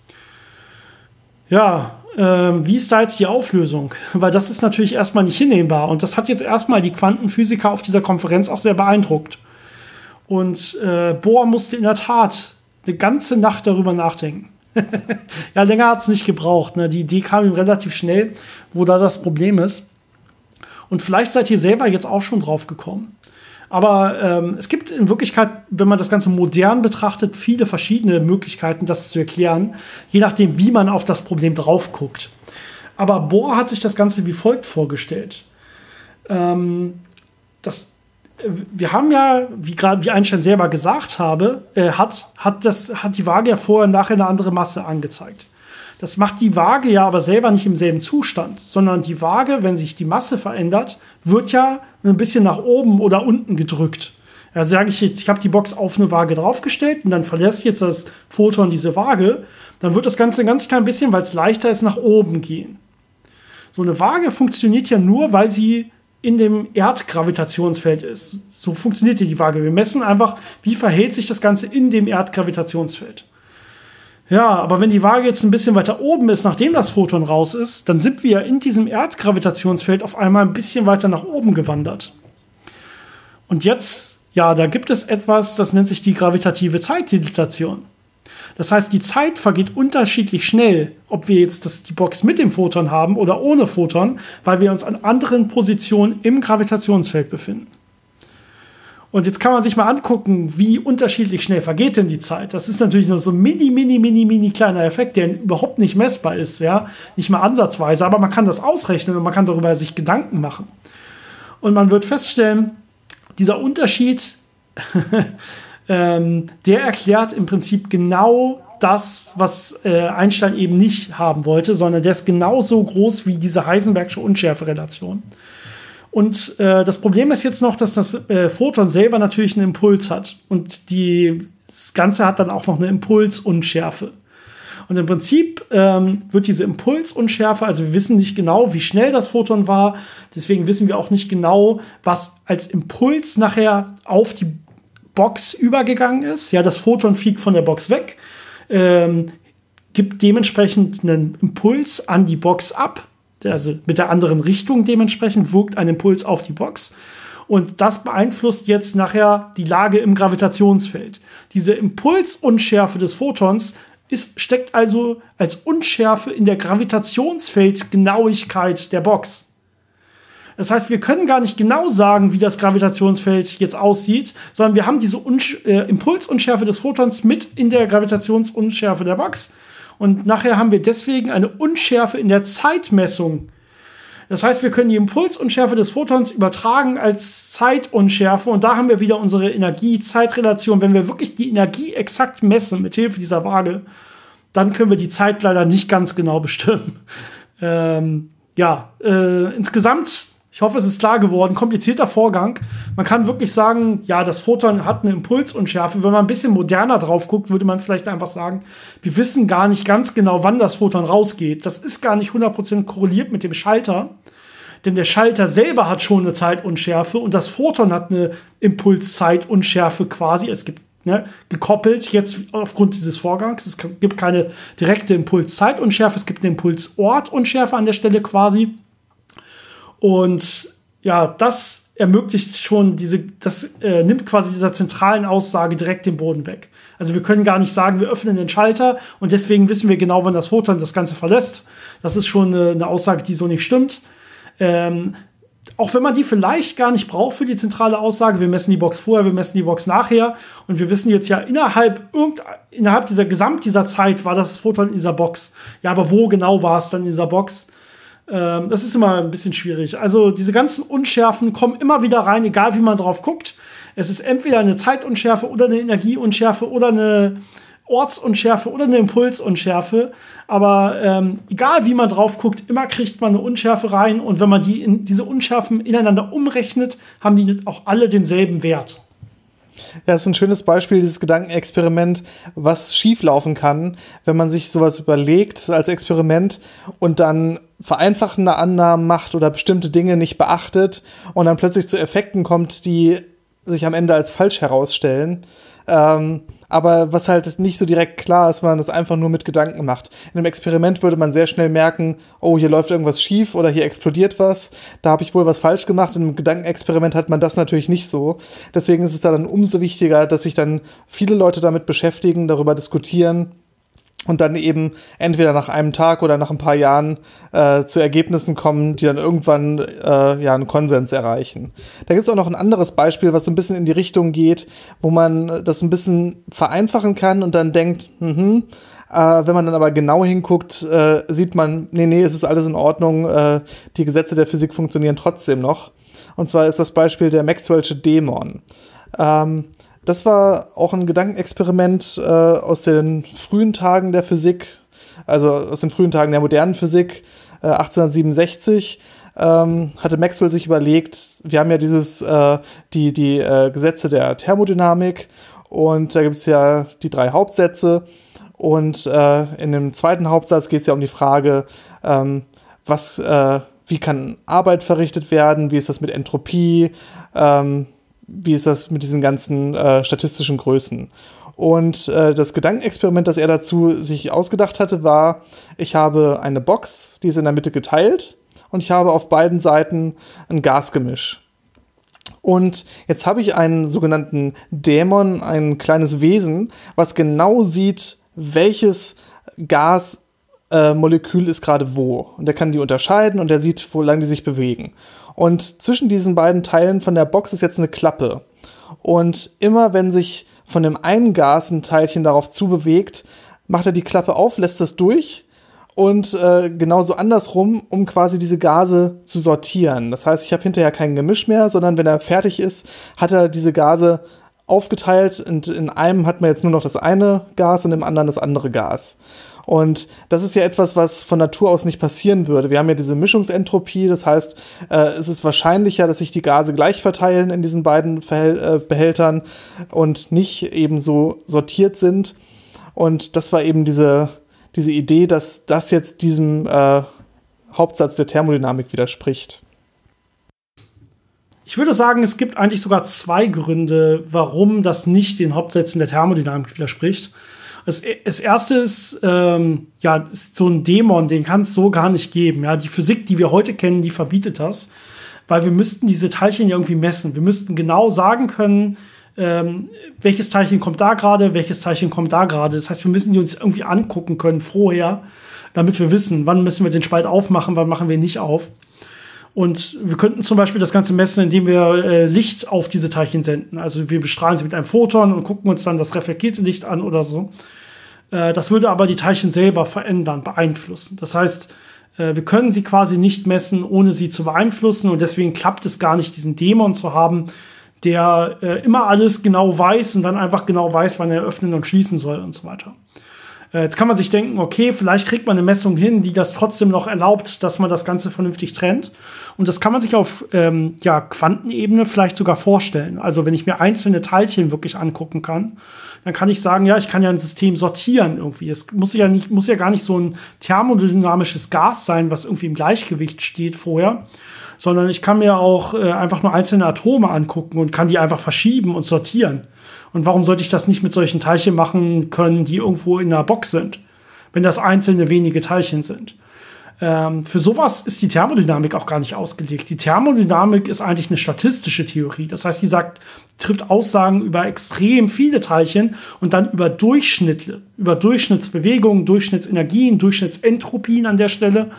Ja, äh, wie ist da jetzt die Auflösung? Weil das ist natürlich erstmal nicht hinnehmbar. Und das hat jetzt erstmal die Quantenphysiker auf dieser Konferenz auch sehr beeindruckt. Und äh, Bohr musste in der Tat eine ganze Nacht darüber nachdenken. Ja, länger hat es nicht gebraucht. Ne? Die Idee kam ihm relativ schnell, wo da das Problem ist. Und vielleicht seid ihr selber jetzt auch schon drauf gekommen. Aber ähm, es gibt in Wirklichkeit, wenn man das Ganze modern betrachtet, viele verschiedene Möglichkeiten, das zu erklären, je nachdem, wie man auf das Problem drauf guckt. Aber Bohr hat sich das Ganze wie folgt vorgestellt. Ähm, das, äh, wir haben ja, wie, grad, wie Einstein selber gesagt habe, äh, hat, hat, das, hat die Waage ja vorher und nachher eine andere Masse angezeigt. Das macht die Waage ja aber selber nicht im selben Zustand, sondern die Waage, wenn sich die Masse verändert, wird ja ein bisschen nach oben oder unten gedrückt. Ja, sage ich jetzt, ich habe die Box auf eine Waage draufgestellt und dann verlässt jetzt das Photon diese Waage, dann wird das Ganze ein ganz klein bisschen, weil es leichter ist, nach oben gehen. So eine Waage funktioniert ja nur, weil sie in dem Erdgravitationsfeld ist. So funktioniert ja die Waage. Wir messen einfach, wie verhält sich das Ganze in dem Erdgravitationsfeld. Ja, aber wenn die Waage jetzt ein bisschen weiter oben ist, nachdem das Photon raus ist, dann sind wir in diesem Erdgravitationsfeld auf einmal ein bisschen weiter nach oben gewandert. Und jetzt, ja, da gibt es etwas, das nennt sich die gravitative Zeitdilatation. Das heißt, die Zeit vergeht unterschiedlich schnell, ob wir jetzt das, die Box mit dem Photon haben oder ohne Photon, weil wir uns an anderen Positionen im Gravitationsfeld befinden. Und jetzt kann man sich mal angucken, wie unterschiedlich schnell vergeht denn die Zeit. Das ist natürlich nur so ein mini, mini, mini, mini kleiner Effekt, der überhaupt nicht messbar ist, ja, nicht mal ansatzweise, aber man kann das ausrechnen und man kann darüber sich Gedanken machen. Und man wird feststellen, dieser Unterschied, ähm, der erklärt im Prinzip genau das, was äh, Einstein eben nicht haben wollte, sondern der ist genauso groß wie diese Heisenbergsche Unschärferelation. Und äh, das Problem ist jetzt noch, dass das äh, Photon selber natürlich einen Impuls hat. Und die, das Ganze hat dann auch noch eine Impulsunschärfe. Und im Prinzip ähm, wird diese Impulsunschärfe, also wir wissen nicht genau, wie schnell das Photon war, deswegen wissen wir auch nicht genau, was als Impuls nachher auf die Box übergegangen ist. Ja, das Photon fliegt von der Box weg, ähm, gibt dementsprechend einen Impuls an die Box ab, also mit der anderen Richtung dementsprechend wirkt ein Impuls auf die Box. Und das beeinflusst jetzt nachher die Lage im Gravitationsfeld. Diese Impulsunschärfe des Photons ist, steckt also als Unschärfe in der Gravitationsfeldgenauigkeit der Box. Das heißt, wir können gar nicht genau sagen, wie das Gravitationsfeld jetzt aussieht, sondern wir haben diese Unsch- äh, Impulsunschärfe des Photons mit in der Gravitationsunschärfe der Box. Und nachher haben wir deswegen eine Unschärfe in der Zeitmessung. Das heißt, wir können die Impulsunschärfe des Photons übertragen als Zeitunschärfe und da haben wir wieder unsere Energie-Zeit-Relation. Wenn wir wirklich die Energie exakt messen mit Hilfe dieser Waage, dann können wir die Zeit leider nicht ganz genau bestimmen. Ähm, ja, äh, insgesamt, ich hoffe, es ist klar geworden, komplizierter Vorgang. Man kann wirklich sagen, ja, das Photon hat eine Impulsunschärfe. Wenn man ein bisschen moderner drauf guckt, würde man vielleicht einfach sagen, wir wissen gar nicht ganz genau, wann das Photon rausgeht. Das ist gar nicht hundert Prozent korreliert mit dem Schalter. Denn der Schalter selber hat schon eine Zeitunschärfe und das Photon hat eine Impulszeitunschärfe quasi. Es gibt ne, gekoppelt jetzt aufgrund dieses Vorgangs. Es gibt keine direkte Impulszeitunschärfe, es gibt eine Impulsortunschärfe an der Stelle quasi. Und ja, das ermöglicht schon diese, das äh, nimmt quasi dieser zentralen Aussage direkt den Boden weg. Also wir können gar nicht sagen, wir öffnen den Schalter und deswegen wissen wir genau, wann das Photon das Ganze verlässt. Das ist schon eine, eine Aussage, die so nicht stimmt. Ähm, auch wenn man die vielleicht gar nicht braucht für die zentrale Aussage, wir messen die Box vorher, wir messen die Box nachher und wir wissen jetzt ja, innerhalb, irgend, innerhalb dieser Gesamt dieser Zeit war das Photon in dieser Box. Ja, aber wo genau war es dann in dieser Box? Ähm, das ist immer ein bisschen schwierig. Also diese ganzen Unschärfen kommen immer wieder rein, egal wie man drauf guckt. Es ist entweder eine Zeitunschärfe oder eine Energieunschärfe oder eine Ortsunschärfe oder eine Impulsunschärfe. Aber ähm, egal wie man drauf guckt, immer kriegt man eine Unschärfe rein. Und wenn man die in, diese Unschärfen ineinander umrechnet, haben die auch alle denselben Wert. Ja, das ist ein schönes Beispiel, dieses Gedankenexperiment, was schieflaufen kann, wenn man sich sowas überlegt als Experiment und dann vereinfachende Annahmen macht oder bestimmte Dinge nicht beachtet und dann plötzlich zu Effekten kommt, die sich am Ende als falsch herausstellen. Ähm, aber was halt nicht so direkt klar ist, wenn man das einfach nur mit Gedanken macht. In einem Experiment würde man sehr schnell merken, oh, hier läuft irgendwas schief oder hier explodiert was, da habe ich wohl was falsch gemacht. In einem Gedankenexperiment hat man das natürlich nicht so. Deswegen ist es da dann umso wichtiger, dass sich dann viele Leute damit beschäftigen, darüber diskutieren und dann eben entweder nach einem Tag oder nach ein paar Jahren äh, zu Ergebnissen kommen, die dann irgendwann äh, ja einen Konsens erreichen. Da gibt es auch noch ein anderes Beispiel, was so ein bisschen in die Richtung geht, wo man das ein bisschen vereinfachen kann und dann denkt, mhm, äh, wenn man dann aber genau hinguckt, äh, sieht man, nee, nee, es ist alles in Ordnung, äh, die Gesetze der Physik funktionieren trotzdem noch. Und zwar ist das Beispiel der Maxwell'sche Dämon. Ähm, Das war auch ein Gedankenexperiment äh, aus den frühen Tagen der Physik, also aus den frühen Tagen der modernen Physik, äh, achtzehnhundertsiebenundsechzig. Ähm, hatte Maxwell sich überlegt, wir haben ja dieses, äh, die, die äh, Gesetze der Thermodynamik und da gibt es ja die drei Hauptsätze und äh, in dem zweiten Hauptsatz geht es ja um die Frage, ähm, was, äh, wie kann Arbeit verrichtet werden, wie ist das mit Entropie, ähm, wie ist das mit diesen ganzen äh, statistischen Größen. Und äh, das Gedankenexperiment, das er dazu sich ausgedacht hatte, war, ich habe eine Box, die ist in der Mitte geteilt und ich habe auf beiden Seiten ein Gasgemisch. Und jetzt habe ich einen sogenannten Dämon, ein kleines Wesen, was genau sieht, welches Gasmolekül äh, ist gerade wo. Und der kann die unterscheiden und der sieht, wo lang die sich bewegen. Und zwischen diesen beiden Teilen von der Box ist jetzt eine Klappe. Und immer wenn sich von dem einen Gas ein Teilchen darauf zubewegt, macht er die Klappe auf, lässt es durch und äh, genauso andersrum, um quasi diese Gase zu sortieren. Das heißt, ich habe hinterher kein Gemisch mehr, sondern wenn er fertig ist, hat er diese Gase aufgeteilt und in einem hat man jetzt nur noch das eine Gas und im anderen das andere Gas. Und das ist ja etwas, was von Natur aus nicht passieren würde. Wir haben ja diese Mischungsentropie, das heißt, äh, es ist wahrscheinlicher, dass sich die Gase gleich verteilen in diesen beiden Verhäl- äh, Behältern und nicht eben so sortiert sind. Und das war eben diese, diese Idee, dass das jetzt diesem äh, Hauptsatz der Thermodynamik widerspricht? Ich würde sagen, es gibt eigentlich sogar zwei Gründe, warum das nicht den Hauptsätzen der Thermodynamik widerspricht. Das, das erste ist, ähm, ja, ist so ein Dämon, den kann es so gar nicht geben. Ja? Die Physik, die wir heute kennen, die verbietet das, weil wir müssten diese Teilchen ja irgendwie messen. Wir müssten genau sagen können, ähm, welches Teilchen kommt da gerade, welches Teilchen kommt da gerade. Das heißt, wir müssen die uns irgendwie angucken können vorher, damit wir wissen, wann müssen wir den Spalt aufmachen, wann machen wir ihn nicht auf. Und wir könnten zum Beispiel das Ganze messen, indem wir äh, Licht auf diese Teilchen senden. Also wir bestrahlen sie mit einem Photon und gucken uns dann das reflektierte Licht an oder so. Äh, das würde aber die Teilchen selber verändern, beeinflussen. Das heißt, äh, wir können sie quasi nicht messen, ohne sie zu beeinflussen. Und deswegen klappt es gar nicht, diesen Dämon zu haben, der äh, immer alles genau weiß und dann einfach genau weiß, wann er öffnen und schließen soll und so weiter. Jetzt kann man sich denken, okay, vielleicht kriegt man eine Messung hin, die das trotzdem noch erlaubt, dass man das Ganze vernünftig trennt. Und das kann man sich auf ähm, ja, Quantenebene vielleicht sogar vorstellen. Also wenn ich mir einzelne Teilchen wirklich angucken kann, dann kann ich sagen, ja, ich kann ja ein System sortieren irgendwie. Es muss ja, nicht, muss ja gar nicht so ein thermodynamisches Gas sein, was irgendwie im Gleichgewicht steht vorher, sondern ich kann mir auch äh, einfach nur einzelne Atome angucken und kann die einfach verschieben und sortieren. Und warum sollte ich das nicht mit solchen Teilchen machen können, die irgendwo in einer Box sind, wenn das einzelne wenige Teilchen sind? Ähm, für sowas ist die Thermodynamik auch gar nicht ausgelegt. Die Thermodynamik ist eigentlich eine statistische Theorie. Das heißt, die sagt, trifft Aussagen über extrem viele Teilchen und dann über Durchschnitte, über Durchschnittsbewegungen, Durchschnittsenergien, Durchschnittsentropien an der Stelle.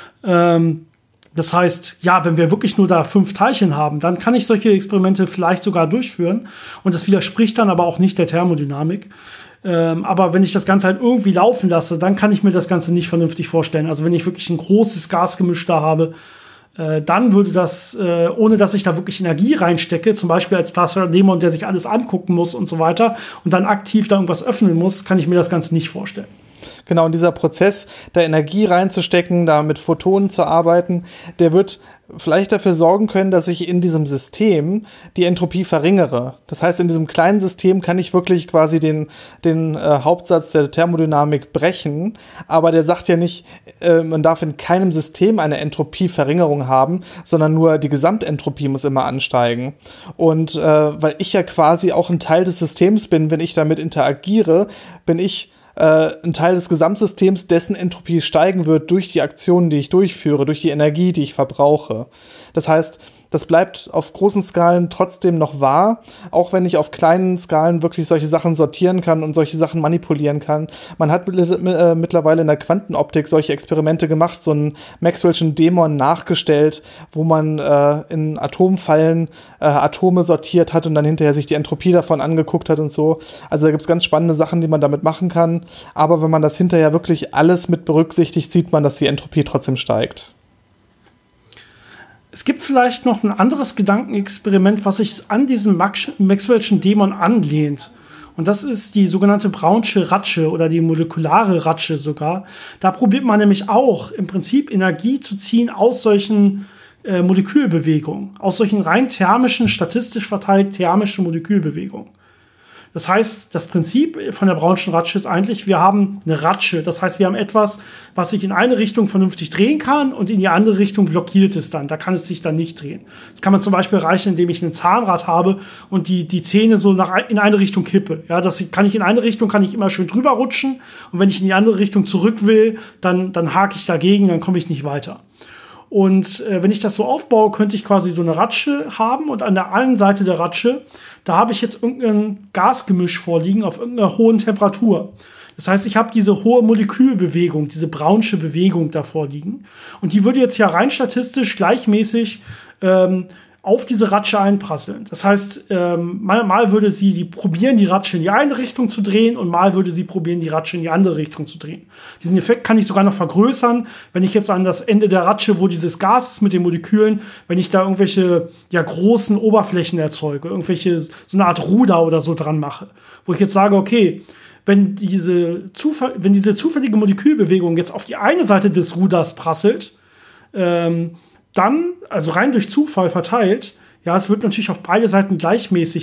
Ähm, Das heißt, ja, wenn wir wirklich nur da fünf Teilchen haben, dann kann ich solche Experimente vielleicht sogar durchführen. Und das widerspricht dann aber auch nicht der Thermodynamik. Ähm, aber wenn ich das Ganze halt irgendwie laufen lasse, dann kann ich mir das Ganze nicht vernünftig vorstellen. Also wenn ich wirklich ein großes Gasgemisch da habe, äh, dann würde das, äh, ohne dass ich da wirklich Energie reinstecke, zum Beispiel als Plasma-Dämon, der sich alles angucken muss und so weiter und dann aktiv da irgendwas öffnen muss, kann ich mir das Ganze nicht vorstellen. Genau, und dieser Prozess, da Energie reinzustecken, da mit Photonen zu arbeiten, der wird vielleicht dafür sorgen können, dass ich in diesem System die Entropie verringere. Das heißt, in diesem kleinen System kann ich wirklich quasi den, den äh, Hauptsatz der Thermodynamik brechen, aber der sagt ja nicht, äh, man darf in keinem System eine Entropieverringerung haben, sondern nur die Gesamtentropie muss immer ansteigen. Und äh, weil ich ja quasi auch ein Teil des Systems bin, wenn ich damit interagiere, bin ich Äh, ein Teil des Gesamtsystems, dessen Entropie steigen wird durch die Aktionen, die ich durchführe, durch die Energie, die ich verbrauche. Das heißt, das bleibt auf großen Skalen trotzdem noch wahr, auch wenn ich auf kleinen Skalen wirklich solche Sachen sortieren kann und solche Sachen manipulieren kann. Man hat äh, mittlerweile in der Quantenoptik solche Experimente gemacht, so einen Maxwell'schen Dämon nachgestellt, wo man äh, in Atomfallen äh, Atome sortiert hat und dann hinterher sich die Entropie davon angeguckt hat und so. Also da gibt es ganz spannende Sachen, die man damit machen kann. Aber wenn man das hinterher wirklich alles mit berücksichtigt, sieht man, dass die Entropie trotzdem steigt. Es gibt vielleicht noch ein anderes Gedankenexperiment, was sich an diesem Maxwell'schen Dämon anlehnt. Und das ist die sogenannte Brownsche Ratsche oder die molekulare Ratsche sogar. Da probiert man nämlich auch im Prinzip Energie zu ziehen aus solchen äh, Molekülbewegungen, aus solchen rein thermischen, statistisch verteilt thermischen Molekülbewegungen. Das heißt, das Prinzip von der Brownschen Ratsche ist eigentlich, wir haben eine Ratsche. Das heißt, wir haben etwas, was sich in eine Richtung vernünftig drehen kann und in die andere Richtung blockiert es dann. Da kann es sich dann nicht drehen. Das kann man zum Beispiel erreichen, indem ich ein Zahnrad habe und die, die Zähne so nach, in eine Richtung kippe. Ja, das kann ich in eine Richtung, kann ich immer schön drüber rutschen. Und wenn ich in die andere Richtung zurück will, dann, dann hake ich dagegen, dann komme ich nicht weiter. Und äh, wenn ich das so aufbaue, könnte ich quasi so eine Ratsche haben und an der einen Seite der Ratsche, da habe ich jetzt irgendein Gasgemisch vorliegen auf irgendeiner hohen Temperatur. Das heißt, ich habe diese hohe Molekülbewegung, diese Brownsche Bewegung da vorliegen. Und die würde jetzt ja rein statistisch gleichmäßig ähm, auf diese Ratsche einprasseln. Das heißt, ähm, mal, mal würde sie die probieren, die Ratsche in die eine Richtung zu drehen und mal würde sie probieren, die Ratsche in die andere Richtung zu drehen. Diesen Effekt kann ich sogar noch vergrößern, wenn ich jetzt an das Ende der Ratsche, wo dieses Gas ist mit den Molekülen, wenn ich da irgendwelche ja, großen Oberflächen erzeuge, irgendwelche, so eine Art Ruder oder so dran mache, wo ich jetzt sage, okay, wenn diese, Zufall, wenn diese zufällige Molekülbewegung jetzt auf die eine Seite des Ruders prasselt, ähm, dann, also rein durch Zufall verteilt, ja, es wird natürlich auf beide Seiten gleichmäßig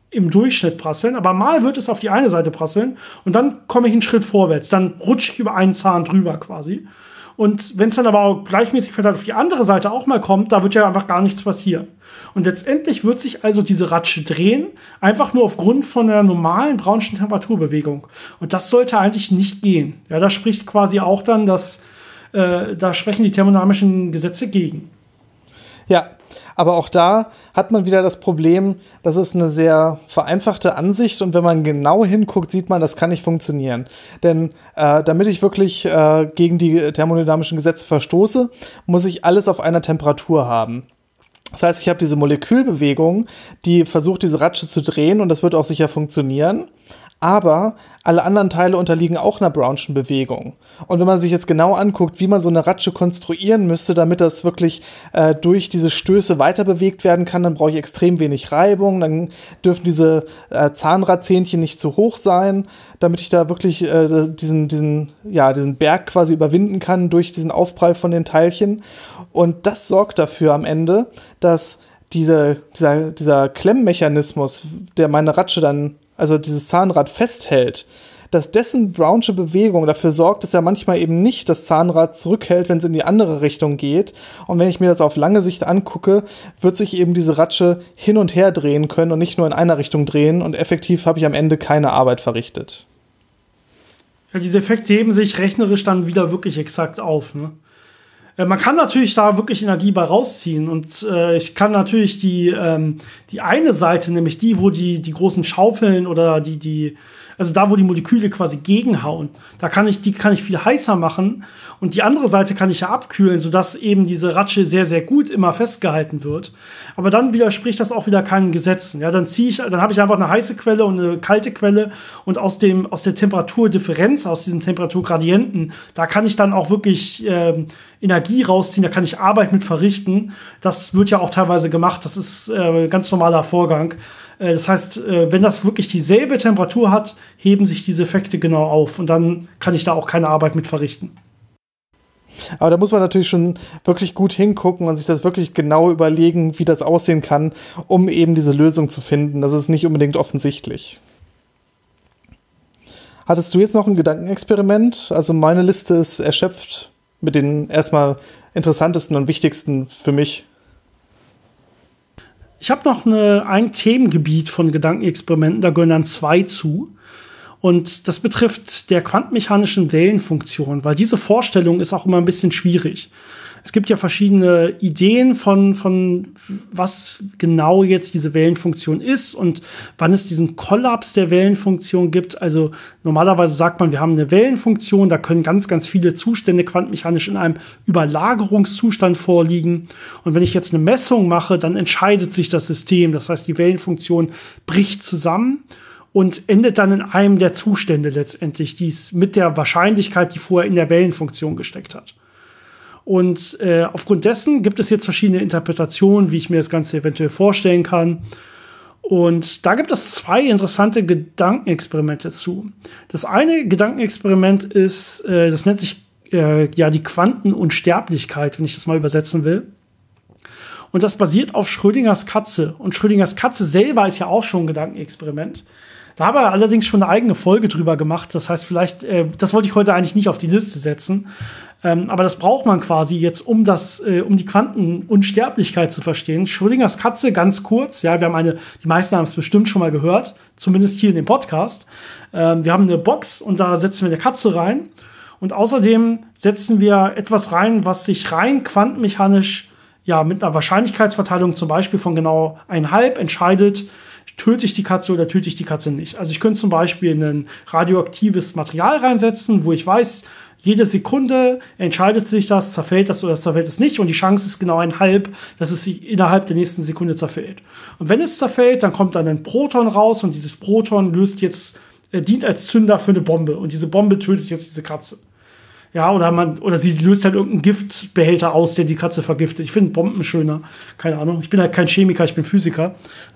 im Durchschnitt prasseln, aber mal wird es auf die eine Seite prasseln und dann komme ich einen Schritt vorwärts, dann rutsche ich über einen Zahn drüber quasi. Und wenn es dann aber auch gleichmäßig verteilt auf die andere Seite auch mal kommt, da wird ja einfach gar nichts passieren. Und letztendlich wird sich also diese Ratsche drehen, einfach nur aufgrund von der normalen Brownschen Temperaturbewegung. Und das sollte eigentlich nicht gehen. Ja, da spricht quasi auch dann, dass äh, da sprechen die thermodynamischen Gesetze gegen. Ja, aber auch da hat man wieder das Problem, das ist eine sehr vereinfachte Ansicht und wenn man genau hinguckt, sieht man, das kann nicht funktionieren. Denn äh, damit ich wirklich äh, gegen die thermodynamischen Gesetze verstoße, muss ich alles auf einer Temperatur haben. Das heißt, ich habe diese Molekülbewegung, die versucht, diese Ratsche zu drehen und das wird auch sicher funktionieren. Aber alle anderen Teile unterliegen auch einer Brownschen Bewegung. Und wenn man sich jetzt genau anguckt, wie man so eine Ratsche konstruieren müsste, damit das wirklich äh, durch diese Stöße weiter bewegt werden kann, dann brauche ich extrem wenig Reibung, dann dürfen diese äh, Zahnradzähnchen nicht zu hoch sein, damit ich da wirklich äh, diesen, diesen, ja, diesen Berg quasi überwinden kann durch diesen Aufprall von den Teilchen. Und das sorgt dafür am Ende, dass diese, dieser, dieser Klemmmechanismus, der meine Ratsche dann, also dieses Zahnrad festhält, dass dessen Brownsche Bewegung dafür sorgt, dass er manchmal eben nicht das Zahnrad zurückhält, wenn es in die andere Richtung geht. Und wenn ich mir das auf lange Sicht angucke, wird sich eben diese Ratsche hin und her drehen können und nicht nur in einer Richtung drehen. Und effektiv habe ich am Ende keine Arbeit verrichtet. Ja, diese Effekte heben sich rechnerisch dann wieder wirklich exakt auf, ne? Man kann natürlich da wirklich Energie bei rausziehen und äh, ich kann natürlich die, ähm, die eine Seite, nämlich die, wo die, die großen Schaufeln oder die, die, also da, wo die Moleküle quasi gegenhauen, da kann ich, die kann ich viel heißer machen und die andere Seite kann ich ja abkühlen, sodass eben diese Ratsche sehr, sehr gut immer festgehalten wird. Aber dann widerspricht das auch wieder keinen Gesetzen. Ja, dann ziehe ich, dann habe ich einfach eine heiße Quelle und eine kalte Quelle und aus dem, aus der Temperaturdifferenz, aus diesem Temperaturgradienten, da kann ich dann auch wirklich ähm, Energie rausziehen, da kann ich Arbeit mit verrichten. Das wird ja auch teilweise gemacht. Das ist äh, ganz normaler Vorgang. Äh, das heißt, äh, wenn das wirklich dieselbe Temperatur hat, heben sich diese Effekte genau auf. Und dann kann ich da auch keine Arbeit mit verrichten. Aber da muss man natürlich schon wirklich gut hingucken und sich das wirklich genau überlegen, wie das aussehen kann, um eben diese Lösung zu finden. Das ist nicht unbedingt offensichtlich. Hattest du jetzt noch ein Gedankenexperiment? Also meine Liste ist erschöpft mit den erstmal interessantesten und wichtigsten für mich. Ich habe noch eine, ein Themengebiet von Gedankenexperimenten, da gehören dann zwei zu. Und das betrifft der quantenmechanischen Wellenfunktion, weil diese Vorstellung ist auch immer ein bisschen schwierig. Es gibt ja verschiedene Ideen von, von was genau jetzt diese Wellenfunktion ist und wann es diesen Kollaps der Wellenfunktion gibt. Also normalerweise sagt man, wir haben eine Wellenfunktion, da können ganz, ganz viele Zustände quantenmechanisch in einem Überlagerungszustand vorliegen. Und wenn ich jetzt eine Messung mache, dann entscheidet sich das System. Das heißt, die Wellenfunktion bricht zusammen und endet dann in einem der Zustände letztendlich, die es mit der Wahrscheinlichkeit, die vorher in der Wellenfunktion gesteckt hat. Und äh, aufgrund dessen gibt es jetzt verschiedene Interpretationen, wie ich mir das Ganze eventuell vorstellen kann. Und da gibt es zwei interessante Gedankenexperimente zu. Das eine Gedankenexperiment ist, äh, das nennt sich äh, ja die Quantenunsterblichkeit, wenn ich das mal übersetzen will. Und das basiert auf Schrödingers Katze. Und Schrödingers Katze selber ist ja auch schon ein Gedankenexperiment. Da haben wir allerdings schon eine eigene Folge drüber gemacht. Das heißt, vielleicht, äh, das wollte ich heute eigentlich nicht auf die Liste setzen. Ähm, aber das braucht man quasi jetzt, um das, äh, um die Quantenunsterblichkeit zu verstehen. Schrödingers Katze, ganz kurz. Ja, wir haben eine, die meisten haben es bestimmt schon mal gehört. Zumindest hier in dem Podcast. Ähm, wir haben eine Box und da setzen wir eine Katze rein. Und außerdem setzen wir etwas rein, was sich rein quantenmechanisch, ja, mit einer Wahrscheinlichkeitsverteilung zum Beispiel von genau einhalb entscheidet, töte ich die Katze oder töte ich die Katze nicht. Also ich könnte zum Beispiel ein radioaktives Material reinsetzen, wo ich weiß, jede Sekunde entscheidet sich das, zerfällt das oder zerfällt es nicht und die Chance ist genau ein halb, dass es sich innerhalb der nächsten Sekunde zerfällt. Und wenn es zerfällt, dann kommt dann ein Proton raus und dieses Proton löst jetzt, äh, dient als Zünder für eine Bombe und diese Bombe tötet jetzt diese Katze. Ja, oder man, oder sie löst halt irgendeinen Giftbehälter aus, der die Katze vergiftet. Ich finde Bomben schöner. Keine Ahnung. Ich bin halt kein Chemiker, ich bin Physiker.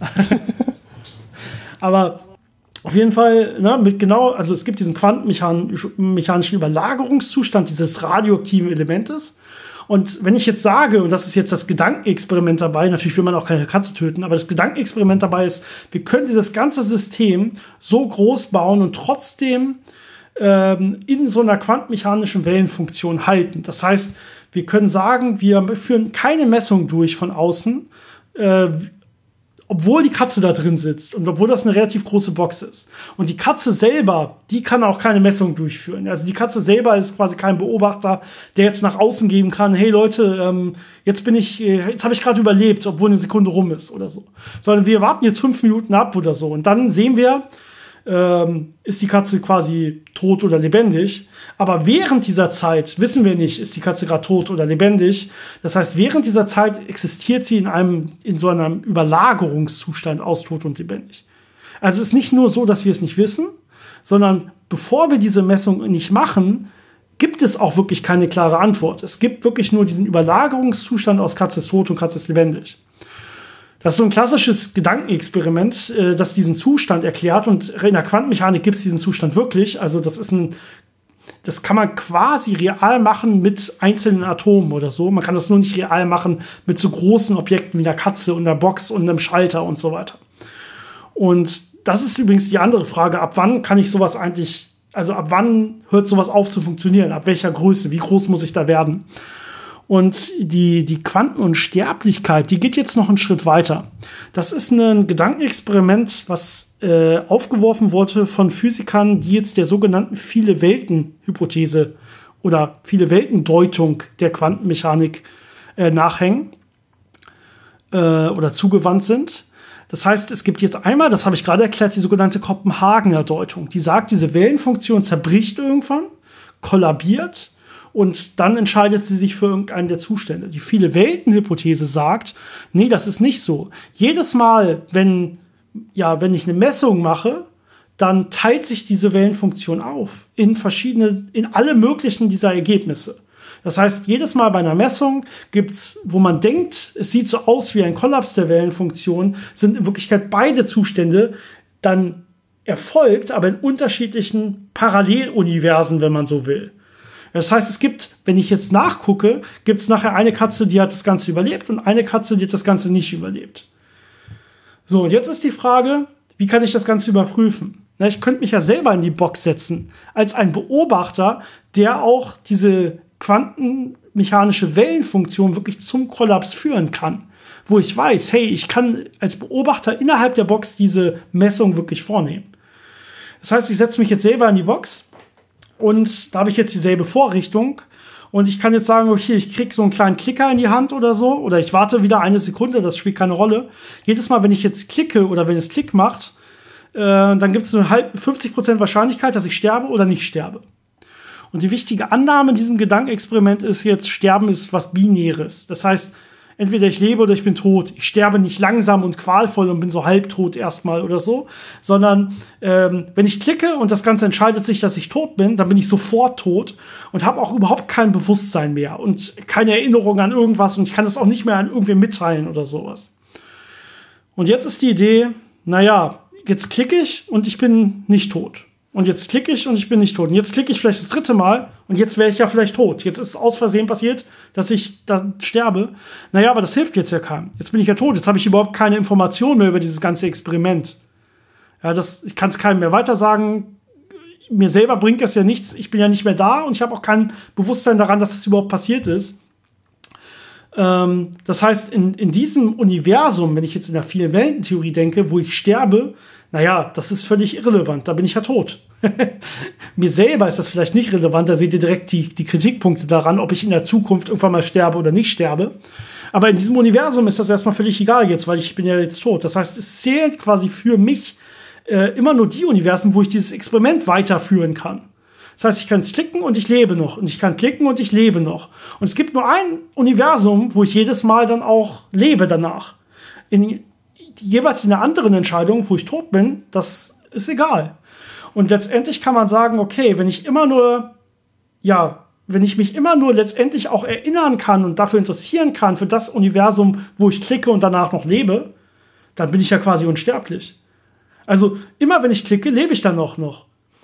Aber auf jeden Fall, ne, mit genau, also es gibt diesen quantenmechanischen Überlagerungszustand dieses radioaktiven Elementes. Und wenn ich jetzt sage, und das ist jetzt das Gedankenexperiment dabei, natürlich will man auch keine Katze töten, aber das Gedankenexperiment dabei ist, wir können dieses ganze System so groß bauen und trotzdem ähm, in so einer quantenmechanischen Wellenfunktion halten. Das heißt, wir können sagen, wir führen keine Messung durch von außen, äh, obwohl die Katze da drin sitzt und obwohl das eine relativ große Box ist. Und die Katze selber, die kann auch keine Messung durchführen. Also die Katze selber ist quasi kein Beobachter, der jetzt nach außen geben kann, hey Leute, ähm, jetzt bin ich, jetzt habe ich gerade überlebt, obwohl eine Sekunde rum ist oder so. Sondern wir warten jetzt fünf Minuten ab oder so. Und dann sehen wir, ähm, ist die Katze quasi tot oder lebendig. Aber während dieser Zeit wissen wir nicht, ist die Katze gerade tot oder lebendig. Das heißt, während dieser Zeit existiert sie in einem, in so einem Überlagerungszustand aus tot und lebendig. Also es ist nicht nur so, dass wir es nicht wissen, sondern bevor wir diese Messung nicht machen, gibt es auch wirklich keine klare Antwort. Es gibt wirklich nur diesen Überlagerungszustand aus Katze ist tot und Katze ist lebendig. Das ist so ein klassisches Gedankenexperiment, äh, das diesen Zustand erklärt. Und in der Quantenmechanik gibt es diesen Zustand wirklich. Also das ist ein, das kann man quasi real machen mit einzelnen Atomen oder so. Man kann das nur nicht real machen mit so großen Objekten wie einer Katze und einer Box und einem Schalter und so weiter. Und das ist übrigens die andere Frage. Ab wann kann ich sowas eigentlich, also ab wann hört sowas auf zu funktionieren? Ab welcher Größe? Wie groß muss ich da werden? Und die, die Quantenunsterblichkeit, die geht jetzt noch einen Schritt weiter. Das ist ein Gedankenexperiment, was äh, aufgeworfen wurde von Physikern, die jetzt der sogenannten Viele-Welten-Hypothese oder Viele-Welten-Deutung der Quantenmechanik äh, nachhängen äh, oder zugewandt sind. Das heißt, es gibt jetzt einmal, das habe ich gerade erklärt, die sogenannte Kopenhagener Deutung. Die sagt, diese Wellenfunktion zerbricht irgendwann, kollabiert, und dann entscheidet sie sich für irgendeinen der Zustände. Die Viele-Welten-Hypothese sagt, nee, das ist nicht so. Jedes Mal, wenn, ja, wenn ich eine Messung mache, dann teilt sich diese Wellenfunktion auf in verschiedene, in alle möglichen dieser Ergebnisse. Das heißt, jedes Mal bei einer Messung gibt's, wo man denkt, es sieht so aus wie ein Kollaps der Wellenfunktion, sind in Wirklichkeit beide Zustände dann erfolgt, aber in unterschiedlichen Paralleluniversen, wenn man so will. Das heißt, es gibt, wenn ich jetzt nachgucke, gibt es nachher eine Katze, die hat das Ganze überlebt und eine Katze, die hat das Ganze nicht überlebt. So, und jetzt ist die Frage, wie kann ich das Ganze überprüfen? Na, ich könnte mich ja selber in die Box setzen, als ein Beobachter, der auch diese quantenmechanische Wellenfunktion wirklich zum Kollaps führen kann. Wo ich weiß, hey, ich kann als Beobachter innerhalb der Box diese Messung wirklich vornehmen. Das heißt, ich setze mich jetzt selber in die Box. Und da habe ich jetzt dieselbe Vorrichtung. Und ich kann jetzt sagen, okay, ich kriege so einen kleinen Klicker in die Hand oder so. Oder ich warte wieder eine Sekunde, das spielt keine Rolle. Jedes Mal, wenn ich jetzt klicke oder wenn es Klick macht, äh, dann gibt es eine halb, fünfzig Prozent Wahrscheinlichkeit, dass ich sterbe oder nicht sterbe. Und die wichtige Annahme in diesem Gedankenexperiment ist jetzt, Sterben ist was Binäres. Das heißt, entweder ich lebe oder ich bin tot. Ich sterbe nicht langsam und qualvoll und bin so halbtot erstmal oder so, sondern ähm, wenn ich klicke und das Ganze entscheidet sich, dass ich tot bin, dann bin ich sofort tot und habe auch überhaupt kein Bewusstsein mehr und keine Erinnerung an irgendwas und ich kann das auch nicht mehr an irgendwen mitteilen oder sowas. Und jetzt ist die Idee, naja, jetzt klicke ich und ich bin nicht tot. Und jetzt klicke ich und ich bin nicht tot. Und jetzt klicke ich vielleicht das dritte Mal und jetzt wäre ich ja vielleicht tot. Jetzt ist aus Versehen passiert, dass ich dann sterbe. Naja, aber das hilft jetzt ja keinem. Jetzt bin ich ja tot. Jetzt habe ich überhaupt keine Information mehr über dieses ganze Experiment. Ja, das, ich kann es keinem mehr weitersagen. Mir selber bringt das ja nichts. Ich bin ja nicht mehr da und ich habe auch kein Bewusstsein daran, dass das überhaupt passiert ist. Ähm, das heißt, in, in diesem Universum, wenn ich jetzt in der Viele-Welten-Theorie denke, wo ich sterbe, naja, das ist völlig irrelevant, da bin ich ja tot. Mir selber ist das vielleicht nicht relevant, da seht ihr direkt die, die Kritikpunkte daran, ob ich in der Zukunft irgendwann mal sterbe oder nicht sterbe. Aber in diesem Universum ist das erstmal völlig egal jetzt, weil ich bin ja jetzt tot. Das heißt, es zählt quasi für mich äh, immer nur die Universen, wo ich dieses Experiment weiterführen kann. Das heißt, ich kann klicken und ich lebe noch. Und ich kann klicken und ich lebe noch. Und es gibt nur ein Universum, wo ich jedes Mal dann auch lebe danach. In jeweils in einer anderen Entscheidung, wo ich tot bin, das ist egal. Und letztendlich kann man sagen, okay, wenn ich immer nur, ja, wenn ich mich immer nur letztendlich auch erinnern kann und dafür interessieren kann, für das Universum, wo ich klicke und danach noch lebe, dann bin ich ja quasi unsterblich. Also immer wenn ich klicke, lebe ich dann noch noch.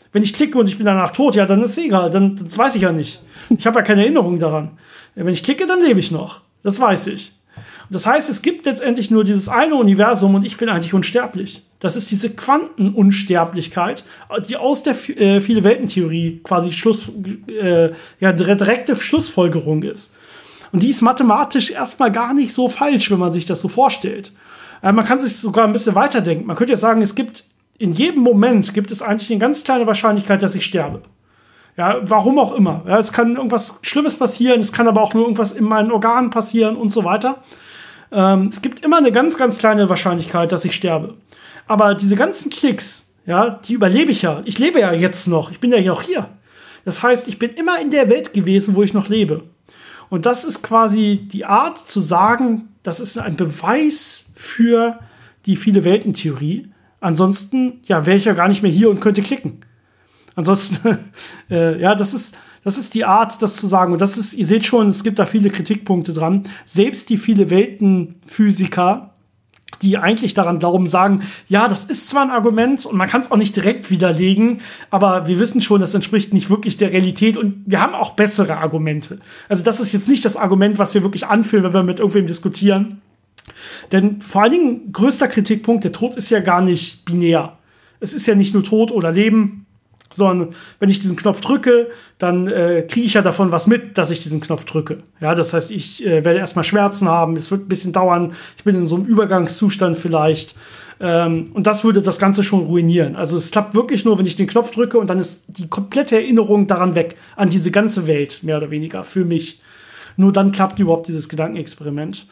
Wenn ich klicke und ich bin danach tot, ja, dann ist es egal, dann das weiß ich ja nicht. Ich habe ja keine Erinnerung daran. Wenn ich klicke, dann lebe ich noch. Das weiß ich. Und das heißt, es gibt letztendlich nur dieses eine Universum und ich bin eigentlich unsterblich. Das ist diese Quantenunsterblichkeit, die aus der äh, Viele-Welten-Theorie quasi Schluss, äh, ja, direkte Schlussfolgerung ist. Und die ist mathematisch erstmal gar nicht so falsch, wenn man sich das so vorstellt. Äh, man kann sich sogar ein bisschen weiterdenken. Man könnte ja sagen, es gibt in jedem Moment gibt es eigentlich eine ganz kleine Wahrscheinlichkeit, dass ich sterbe. Ja, warum auch immer. Ja, es kann irgendwas Schlimmes passieren, es kann aber auch nur irgendwas in meinen Organen passieren und so weiter. Ähm, es gibt immer eine ganz, ganz kleine Wahrscheinlichkeit, dass ich sterbe. Aber diese ganzen Klicks, ja, die überlebe ich ja. Ich lebe ja jetzt noch. Ich bin ja auch hier. Das heißt, ich bin immer in der Welt gewesen, wo ich noch lebe. Und das ist quasi die Art zu sagen, das ist ein Beweis für die Viele-Welten-Theorie. Ansonsten, ja, wäre ich ja gar nicht mehr hier und könnte klicken. Ansonsten, äh, ja, das ist, das ist die Art, das zu sagen. Und das ist, ihr seht schon, es gibt da viele Kritikpunkte dran. Selbst die Viele-Welten-Physiker, die eigentlich daran glauben, sagen, ja, das ist zwar ein Argument und man kann es auch nicht direkt widerlegen, aber wir wissen schon, das entspricht nicht wirklich der Realität und wir haben auch bessere Argumente. Also das ist jetzt nicht das Argument, was wir wirklich anführen, wenn wir mit irgendwem diskutieren. Denn vor allen Dingen, größter Kritikpunkt, der Tod ist ja gar nicht binär. Es ist ja nicht nur Tod oder Leben, sondern wenn ich diesen Knopf drücke, dann äh, kriege ich ja davon was mit, dass ich diesen Knopf drücke. Ja, das heißt, ich äh, werde erstmal Schmerzen haben, es wird ein bisschen dauern, ich bin in so einem Übergangszustand vielleicht. Ähm, und das würde das Ganze schon ruinieren. Also es klappt wirklich nur, wenn ich den Knopf drücke und dann ist die komplette Erinnerung daran weg, an diese ganze Welt, mehr oder weniger, für mich. Nur dann klappt überhaupt dieses Gedankenexperiment.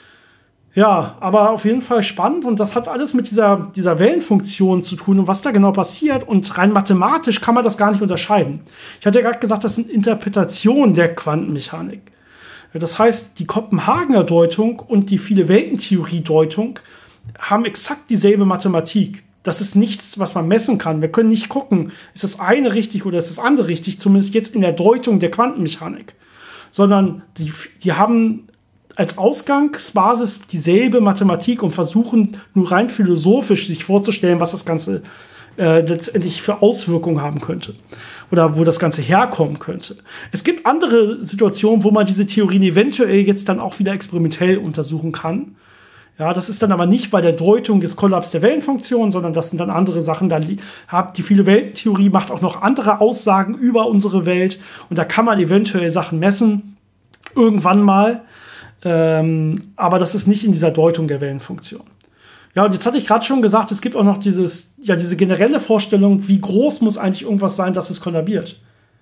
Ja, aber auf jeden Fall spannend und das hat alles mit dieser, dieser Wellenfunktion zu tun und was da genau passiert und rein mathematisch kann man das gar nicht unterscheiden. Ich hatte ja gerade gesagt, das sind Interpretationen der Quantenmechanik. Das heißt, die Kopenhagener Deutung und die Viele-Welten-Theorie-Deutung haben exakt dieselbe Mathematik. Das ist nichts, was man messen kann. Wir können nicht gucken, ist das eine richtig oder ist das andere richtig, zumindest jetzt in der Deutung der Quantenmechanik. Sondern die, die haben als Ausgangsbasis dieselbe Mathematik und versuchen nur rein philosophisch sich vorzustellen, was das Ganze äh, letztendlich für Auswirkungen haben könnte oder wo das Ganze herkommen könnte. Es gibt andere Situationen, wo man diese Theorien eventuell jetzt dann auch wieder experimentell untersuchen kann. Ja, das ist dann aber nicht bei der Deutung des Kollaps der Wellenfunktion, sondern das sind dann andere Sachen. Da habt die Viele-Welten-Theorie macht auch noch andere Aussagen über unsere Welt und da kann man eventuell Sachen messen, irgendwann mal. Ähm, aber das ist nicht in dieser Deutung der Wellenfunktion. Ja, und jetzt hatte ich gerade schon gesagt, es gibt auch noch dieses, ja, diese generelle Vorstellung, wie groß muss eigentlich irgendwas sein, dass es kollabiert.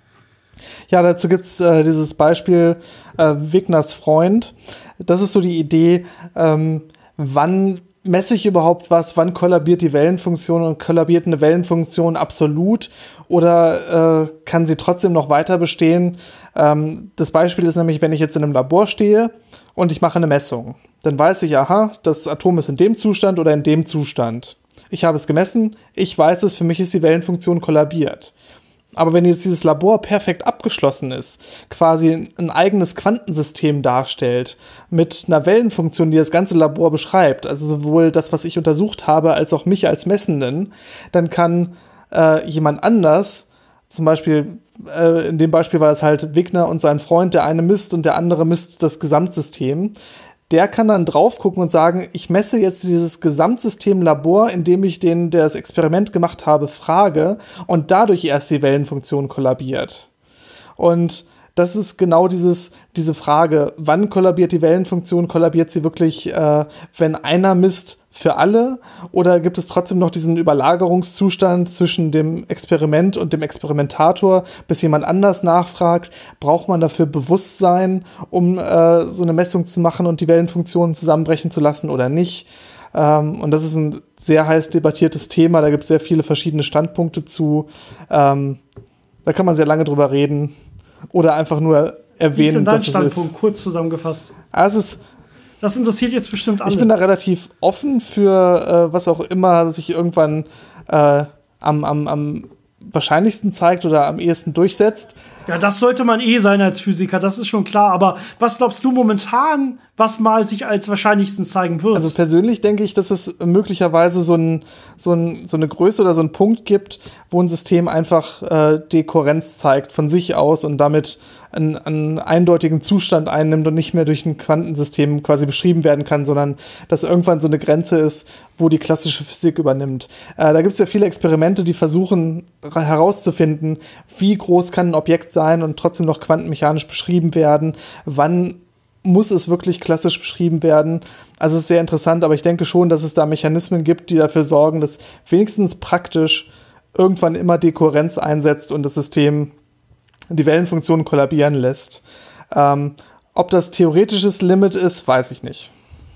Ja, dazu gibt es äh, dieses Beispiel äh, Wigners Freund. Das ist so die Idee, ähm, wann messe ich überhaupt was, wann kollabiert die Wellenfunktion und kollabiert eine Wellenfunktion absolut oder äh, kann sie trotzdem noch weiter bestehen? Ähm, das Beispiel ist nämlich, wenn ich jetzt in einem Labor stehe und ich mache eine Messung, dann weiß ich, aha, das Atom ist in dem Zustand oder in dem Zustand. Ich habe es gemessen, ich weiß es, für mich ist die Wellenfunktion kollabiert. Aber wenn jetzt dieses Labor perfekt abgeschlossen ist, quasi ein eigenes Quantensystem darstellt, mit einer Wellenfunktion, die das ganze Labor beschreibt, also sowohl das, was ich untersucht habe, als auch mich als Messenden, dann kann äh, jemand anders, zum Beispiel, äh, in dem Beispiel war es halt Wigner und sein Freund, der eine misst und der andere misst das Gesamtsystem, der kann dann drauf gucken und sagen, ich messe jetzt dieses Gesamtsystem Labor, indem ich den, der das Experiment gemacht habe, frage und dadurch erst die Wellenfunktion kollabiert. Und das ist genau dieses, diese Frage, wann kollabiert die Wellenfunktion? Kollabiert sie wirklich, äh, wenn einer misst für alle? Oder gibt es trotzdem noch diesen Überlagerungszustand zwischen dem Experiment und dem Experimentator, bis jemand anders nachfragt? Braucht man dafür Bewusstsein, um äh, so eine Messung zu machen und die Wellenfunktion zusammenbrechen zu lassen oder nicht? Ähm, und das ist ein sehr heiß debattiertes Thema. Da gibt es sehr viele verschiedene Standpunkte zu. Ähm, da kann man sehr lange drüber reden. Oder einfach nur erwähnen, Wie ist denn dein dass es Standpunkt, ist. kurz zusammengefasst? Also es ist, das interessiert jetzt bestimmt alle. Ich bin da relativ offen für äh, was auch immer sich irgendwann äh, am, am, am wahrscheinlichsten zeigt oder am ehesten durchsetzt. Ja, das sollte man eh sein als Physiker, das ist schon klar. Aber was glaubst du momentan, was mal sich als wahrscheinlichsten zeigen wird? Also persönlich denke ich, dass es möglicherweise so, ein, so, ein, so eine Größe oder so einen Punkt gibt, wo ein System einfach äh, Dekohärenz zeigt von sich aus und damit einen, einen eindeutigen Zustand einnimmt und nicht mehr durch ein Quantensystem quasi beschrieben werden kann, sondern dass irgendwann so eine Grenze ist, wo die klassische Physik übernimmt. Äh, da gibt es ja viele Experimente, die versuchen herauszufinden, wie groß kann ein Objekt sein und trotzdem noch quantenmechanisch beschrieben werden, wann muss es wirklich klassisch beschrieben werden. Also es ist sehr interessant, aber ich denke schon, dass es da Mechanismen gibt, die dafür sorgen, dass wenigstens praktisch irgendwann immer Dekohärenz einsetzt und das System die Wellenfunktionen kollabieren lässt. Ähm, ob das theoretisches Limit ist, weiß ich nicht.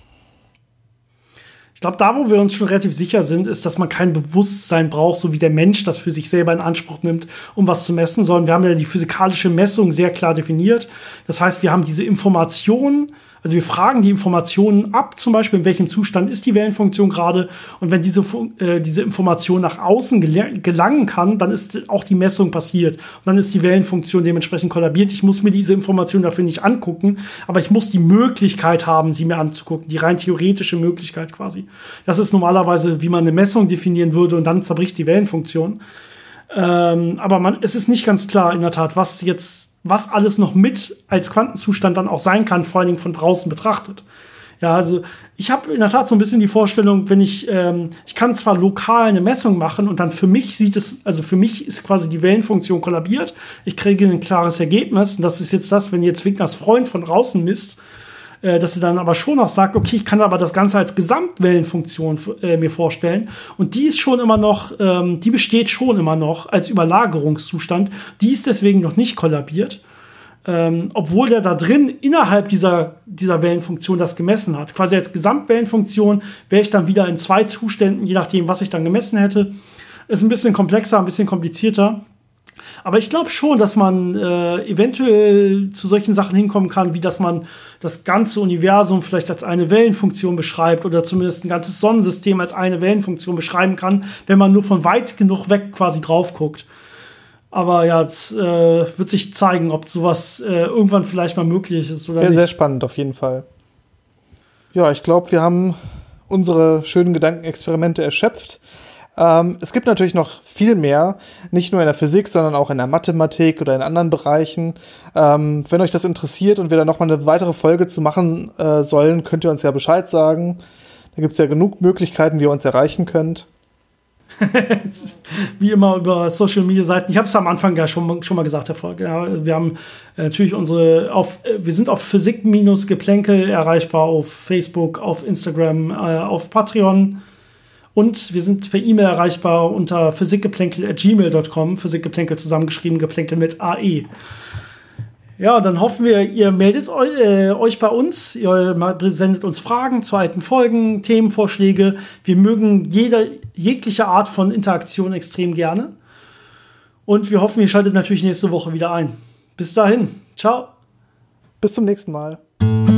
Ich glaube, da, wo wir uns schon relativ sicher sind, ist, dass man kein Bewusstsein braucht, so wie der Mensch das für sich selber in Anspruch nimmt, um was zu messen, sondern wir haben ja die physikalische Messung sehr klar definiert. Das heißt, wir haben diese Informationen, also wir fragen die Informationen ab, zum Beispiel, in welchem Zustand ist die Wellenfunktion gerade. Und wenn diese, äh, diese Information nach außen gel- gelangen kann, dann ist auch die Messung passiert. Und dann ist die Wellenfunktion dementsprechend kollabiert. Ich muss mir diese Information dafür nicht angucken, aber ich muss die Möglichkeit haben, sie mir anzugucken. Die rein theoretische Möglichkeit quasi. Das ist normalerweise, wie man eine Messung definieren würde und dann zerbricht die Wellenfunktion. Ähm, aber man, es ist nicht ganz klar, in der Tat, was jetzt was alles noch mit als Quantenzustand dann auch sein kann, vor allen Dingen von draußen betrachtet. Ja, also ich habe in der Tat so ein bisschen die Vorstellung, wenn ich, ähm, ich kann zwar lokal eine Messung machen und dann für mich sieht es, also für mich ist quasi die Wellenfunktion kollabiert, ich kriege ein klares Ergebnis und das ist jetzt das, wenn jetzt Wigners Freund von draußen misst, äh, dass er dann aber schon noch sagt, okay, ich kann aber das Ganze als Gesamtwellenfunktion äh, mir vorstellen und die ist schon immer noch, ähm, die besteht schon immer noch als Überlagerungszustand, die ist deswegen noch nicht kollabiert. Ähm, obwohl der da drin innerhalb dieser, dieser Wellenfunktion das gemessen hat. Quasi als Gesamtwellenfunktion wäre ich dann wieder in zwei Zuständen, je nachdem, was ich dann gemessen hätte. Ist ein bisschen komplexer, ein bisschen komplizierter. Aber ich glaube schon, dass man äh, eventuell zu solchen Sachen hinkommen kann, wie dass man das ganze Universum vielleicht als eine Wellenfunktion beschreibt oder zumindest ein ganzes Sonnensystem als eine Wellenfunktion beschreiben kann, wenn man nur von weit genug weg quasi drauf guckt. Aber ja, es äh, wird sich zeigen, ob sowas äh, irgendwann vielleicht mal möglich ist oder ja, nicht. Sehr spannend auf jeden Fall. Ja, ich glaube, wir haben unsere schönen Gedankenexperimente erschöpft. Ähm, es gibt natürlich noch viel mehr, nicht nur in der Physik, sondern auch in der Mathematik oder in anderen Bereichen. Ähm, wenn euch das interessiert und wir da noch mal eine weitere Folge zu machen äh, sollen, könnt ihr uns ja Bescheid sagen. Da gibt es ja genug Möglichkeiten, wie ihr uns erreichen könnt. Wie immer über Social Media Seiten. Ich habe es am Anfang ja schon, schon mal gesagt, Herr Volk. Ja, wir haben äh, natürlich unsere, auf, äh, wir sind auf Physik-Geplänkel erreichbar, auf Facebook, auf Instagram, äh, auf Patreon. Und wir sind per E-Mail erreichbar unter physikgeplänkel at gmail dot com. Physikgeplänkel zusammengeschrieben, Geplänkel mit A E. Ja, dann hoffen wir, ihr meldet eu, äh, euch bei uns, ihr sendet uns Fragen zu alten Folgen, Themenvorschläge. Wir mögen jede, jegliche Art von Interaktion extrem gerne. Und wir hoffen, ihr schaltet natürlich nächste Woche wieder ein. Bis dahin. Ciao. Bis zum nächsten Mal.